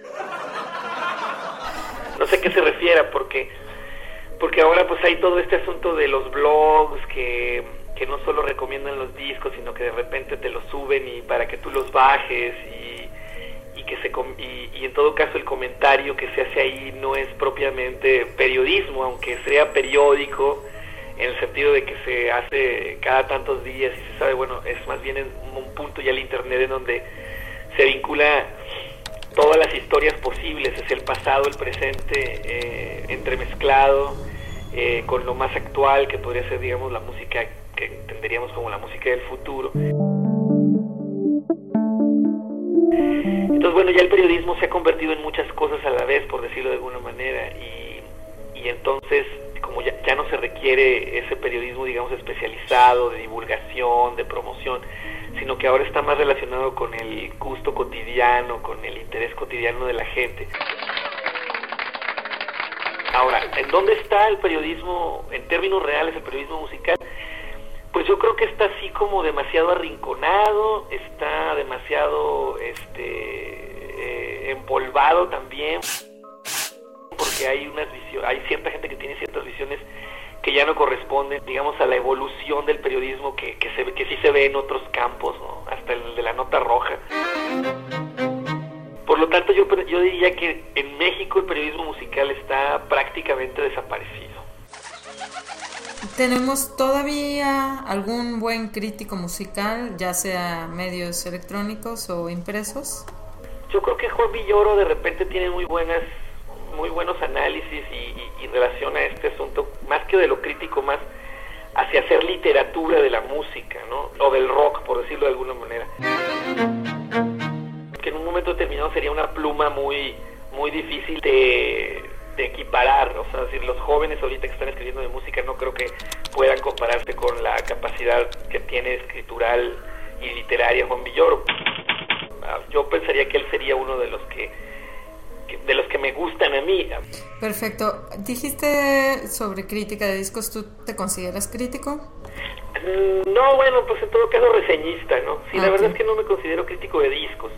No sé qué se refiera, porque, porque ahora pues hay todo este asunto de los blogs que... que no solo recomiendan los discos, sino que de repente te los suben y para que tú los bajes y, y que se y, y en todo caso el comentario que se hace ahí no es propiamente periodismo, aunque sea periódico en el sentido de que se hace cada tantos días y se sabe, bueno, es más bien en un punto ya el internet en donde se vincula todas las historias posibles, es el pasado, el presente, eh, entremezclado eh, con lo más actual que podría ser, digamos, la música que entenderíamos como la música del futuro. Entonces, bueno, ya el periodismo se ha convertido en muchas cosas a la vez, por decirlo de alguna manera, y, y entonces, como ya, ya no se requiere ese periodismo, digamos, especializado, de divulgación, de promoción, sino que ahora está más relacionado con el gusto cotidiano, con el interés cotidiano de la gente. Ahora, ¿en dónde está el periodismo, en términos reales, el periodismo musical? Pues yo creo que está así como demasiado arrinconado, está demasiado este eh, empolvado también, porque hay unas visiones, hay cierta gente que tiene ciertas visiones que ya no corresponden, digamos, a la evolución del periodismo que, que, se, que sí se ve en otros campos, ¿no? Hasta el de la nota roja. Por lo tanto, yo, yo diría que en México el periodismo musical está prácticamente desaparecido. ¿Tenemos todavía algún buen crítico musical, ya sea medios electrónicos o impresos? Yo creo que Juan Villoro de repente tiene muy buenas, muy buenos análisis y, y, y relaciona este asunto, más que de lo crítico, más hacia hacer literatura de la música, ¿no? O del rock, por decirlo de alguna manera. Que en un momento determinado sería una pluma muy, muy difícil de... de equiparar, o sea, es decir, los jóvenes ahorita que están escribiendo de música no creo que puedan compararse con la capacidad que tiene escritural y literaria Juan Villoro. Yo pensaría que él sería uno de los que, que de los que me gustan a mí. Perfecto. Dijiste sobre crítica de discos, ¿tú te consideras crítico? No, bueno, pues en todo caso reseñista, ¿no? Sí, ah, la verdad okay. es que no me considero crítico de discos.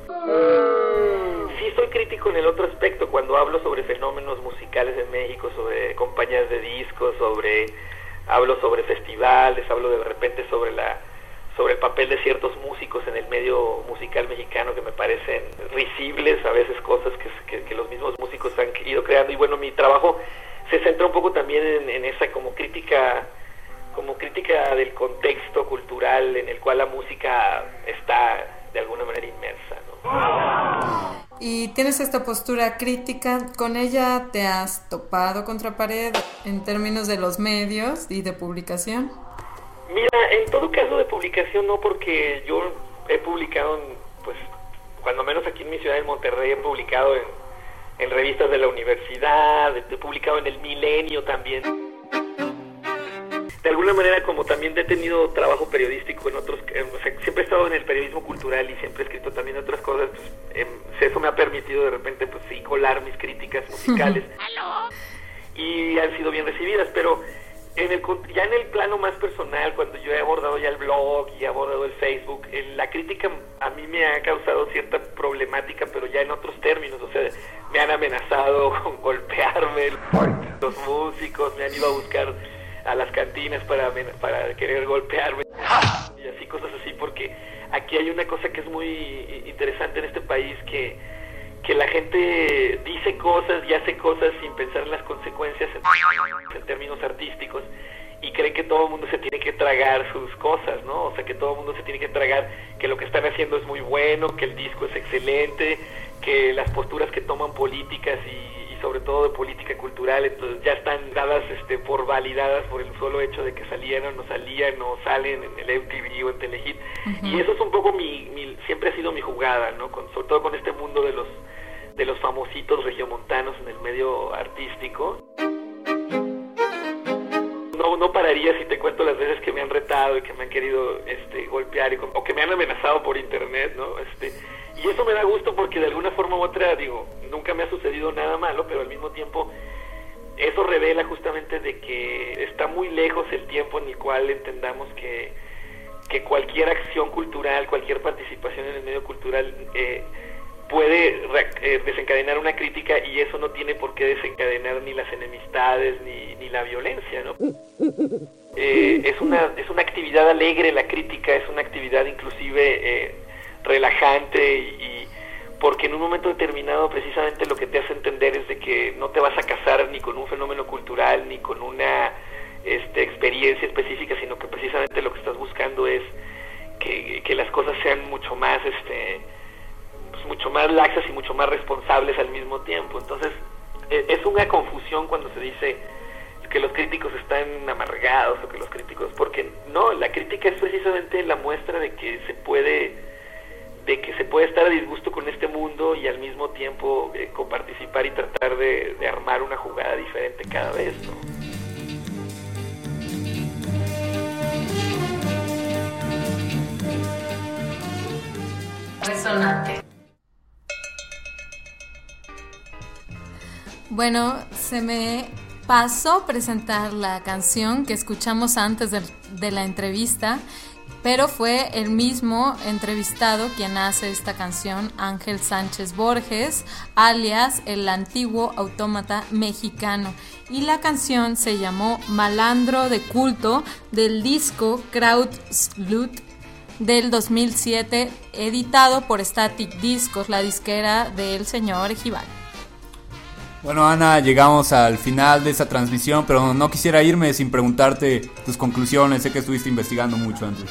Sí soy crítico en el otro aspecto, cuando hablo sobre fenómenos musicales en México, sobre compañías de discos, sobre hablo sobre festivales, hablo de repente sobre la sobre el papel de ciertos músicos en el medio musical mexicano que me parecen risibles, a veces cosas que, que, que los mismos músicos han ido creando, y bueno, mi trabajo se centra un poco también en, en esa como crítica como crítica del contexto cultural en el cual la música está de alguna manera inmersa, ¿no? Y tienes esta postura crítica, ¿con ella te has topado contra pared en términos de los medios y de publicación? Mira, en todo caso de publicación no, porque yo he publicado, en, pues, cuando menos aquí en mi ciudad, en Monterrey, he publicado en, en revistas de la universidad, he publicado en El Milenio también. De alguna manera, como también he tenido trabajo periodístico en otros, o sea, siempre he estado en el periodismo cultural y siempre he escrito también otras cosas, pues, eh, eso me ha permitido de repente, pues sí, colar mis críticas musicales. Y han sido bien recibidas, pero en el, ya en el plano más personal, cuando yo he abordado ya el blog y he abordado el Facebook, en la crítica a mí me ha causado cierta problemática, pero ya en otros términos, o sea, me han amenazado con golpearme, los músicos me han ido a buscar a las cantinas para, para querer golpearme y así, cosas así, porque aquí hay una cosa que es muy interesante en este país, que, que la gente dice cosas y hace cosas sin pensar en las consecuencias en, en términos artísticos, y creen que todo el mundo se tiene que tragar sus cosas, ¿no? O sea, que todo el mundo se tiene que tragar que lo que están haciendo es muy bueno, que el disco es excelente, que las posturas que toman políticas y sobre todo de política cultural, entonces ya están dadas este, por validadas por el solo hecho de que salían o no salían o salen en el M T V o en Telehit. Uh-huh. Y eso es un poco mi, mi siempre ha sido mi jugada, ¿no? Con, sobre todo con este mundo de los de los famositos regiomontanos en el medio artístico. No, no pararía si te cuento las veces que me han retado y que me han querido este, golpear y, o que me han amenazado por internet, ¿no? Este, y eso me da gusto porque de alguna forma u otra, digo, nunca me ha sucedido nada malo, pero al mismo tiempo eso revela justamente de que está muy lejos el tiempo en el cual entendamos que, que cualquier acción cultural, cualquier participación en el medio cultural eh, puede eh, desencadenar una crítica, y eso no tiene por qué desencadenar ni las enemistades ni, ni la violencia, ¿no? Eh, es una es una actividad alegre la crítica, es una actividad inclusive eh, relajante, y, y porque en un momento determinado precisamente lo que te hace entender es de que no te vas a casar ni con un fenómeno cultural ni con una este, experiencia específica, sino que precisamente lo que estás buscando es que, que las cosas sean mucho más este mucho más laxas y mucho más responsables al mismo tiempo. Entonces es una confusión cuando se dice que los críticos están amargados o que los críticos, porque no, la crítica es precisamente la muestra de que se puede de que se puede estar a disgusto con este mundo y al mismo tiempo eh, coparticipar y tratar de, de armar una jugada diferente cada vez, ¿no? Resonante. Bueno, se me pasó presentar la canción que escuchamos antes de, de la entrevista, pero fue el mismo entrevistado quien hace esta canción, Ángel Sánchez Borges, alias el antiguo autómata mexicano. Y la canción se llamó Malandro de Culto, del disco Krautslut del dos mil siete, editado por Static Discos, la disquera del señor Ejival. Bueno, Ana, llegamos al final de esta transmisión, pero no quisiera irme sin preguntarte tus conclusiones. Sé que estuviste investigando mucho antes.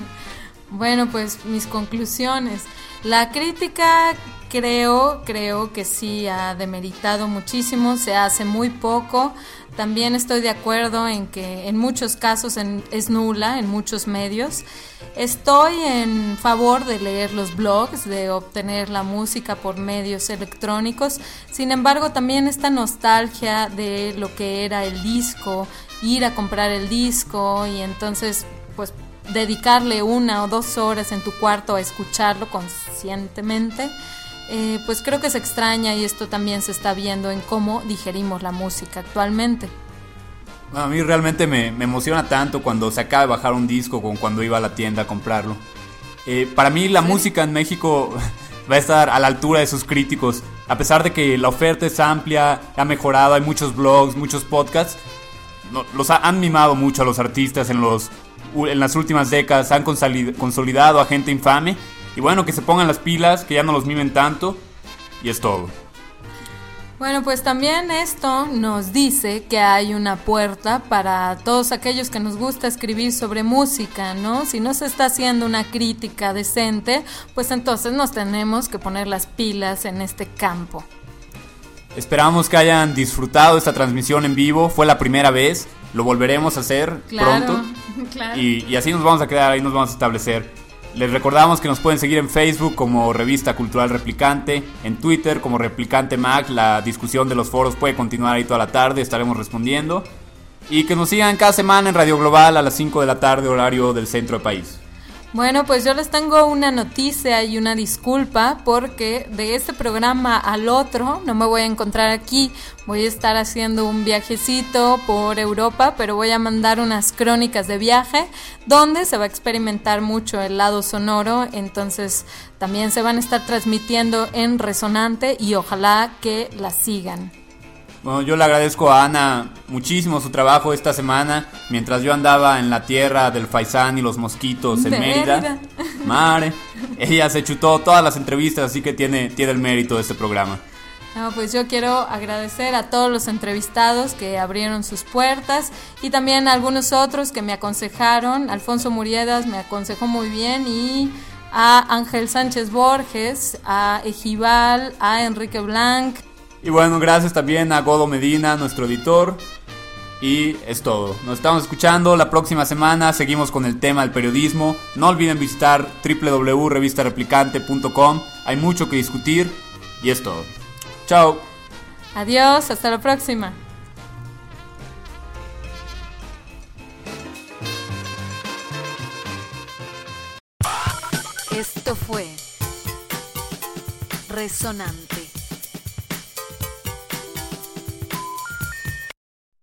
Bueno, pues mis conclusiones. La crítica creo, creo que sí ha demeritado muchísimo, se hace muy poco. También estoy de acuerdo en que en muchos casos en, es nula en muchos medios. Estoy en favor de leer los blogs, de obtener la música por medios electrónicos. Sin embargo, también esta nostalgia de lo que era el disco, ir a comprar el disco y entonces pues dedicarle una o dos horas en tu cuarto a escucharlo conscientemente, eh, pues creo que se extraña, y esto también se está viendo en cómo digerimos la música actualmente. Bueno, a mí realmente me, me emociona tanto cuando se acaba de bajar un disco como cuando iba a la tienda a comprarlo. Eh, para mí la ¿Sí? música en México va a estar a la altura de sus críticos, a pesar de que la oferta es amplia, ha mejorado, hay muchos blogs, muchos podcasts. No, los ha, han mimado mucho a los artistas en los en las últimas décadas, han consolidado a gente infame, y bueno, que se pongan las pilas, que ya no los mimen tanto, y es todo. Bueno, pues también esto nos dice que hay una puerta para todos aquellos que nos gusta escribir sobre música, ¿no? Si no se está haciendo una crítica decente, pues entonces nos tenemos que poner las pilas en este campo. Esperamos que hayan disfrutado esta transmisión en vivo, fue la primera vez, lo volveremos a hacer claro, pronto. Claro. Y, y así nos vamos a quedar, ahí nos vamos a establecer. Les recordamos que nos pueden seguir en Facebook como Revista Cultural Replicante, en Twitter como Replicante Mag. La discusión de los foros puede continuar ahí toda la tarde, estaremos respondiendo. Y que nos sigan cada semana en Radio Global a las cinco de la tarde, horario del centro del país. Bueno, pues yo les tengo una noticia y una disculpa, porque de este programa al otro no me voy a encontrar aquí. Voy a estar haciendo un viajecito por Europa, pero voy a mandar unas crónicas de viaje donde se va a experimentar mucho el lado sonoro. Entonces también se van a estar transmitiendo en Resonante y ojalá que la sigan. Bueno, yo le agradezco a Ana muchísimo su trabajo esta semana, mientras yo andaba en la tierra del faisán y los mosquitos en Mérida. Mérida. Mare, ella se chutó todas las entrevistas, así que tiene, tiene el mérito de este programa. No, pues yo quiero agradecer a todos los entrevistados que abrieron sus puertas y también a algunos otros que me aconsejaron. Alfonso Muriedas me aconsejó muy bien, y a Ángel Sánchez Borges, a Ejival, a Enrique Blanc. Y bueno, gracias también a Godo Medina, nuestro editor. Y es todo. Nos estamos escuchando la próxima semana. Seguimos con el tema del periodismo. No olviden visitar doble u doble u doble u punto revista replicante punto com. Hay mucho que discutir. Y es todo. Chao. Adiós, hasta la próxima. Esto fue Resonante.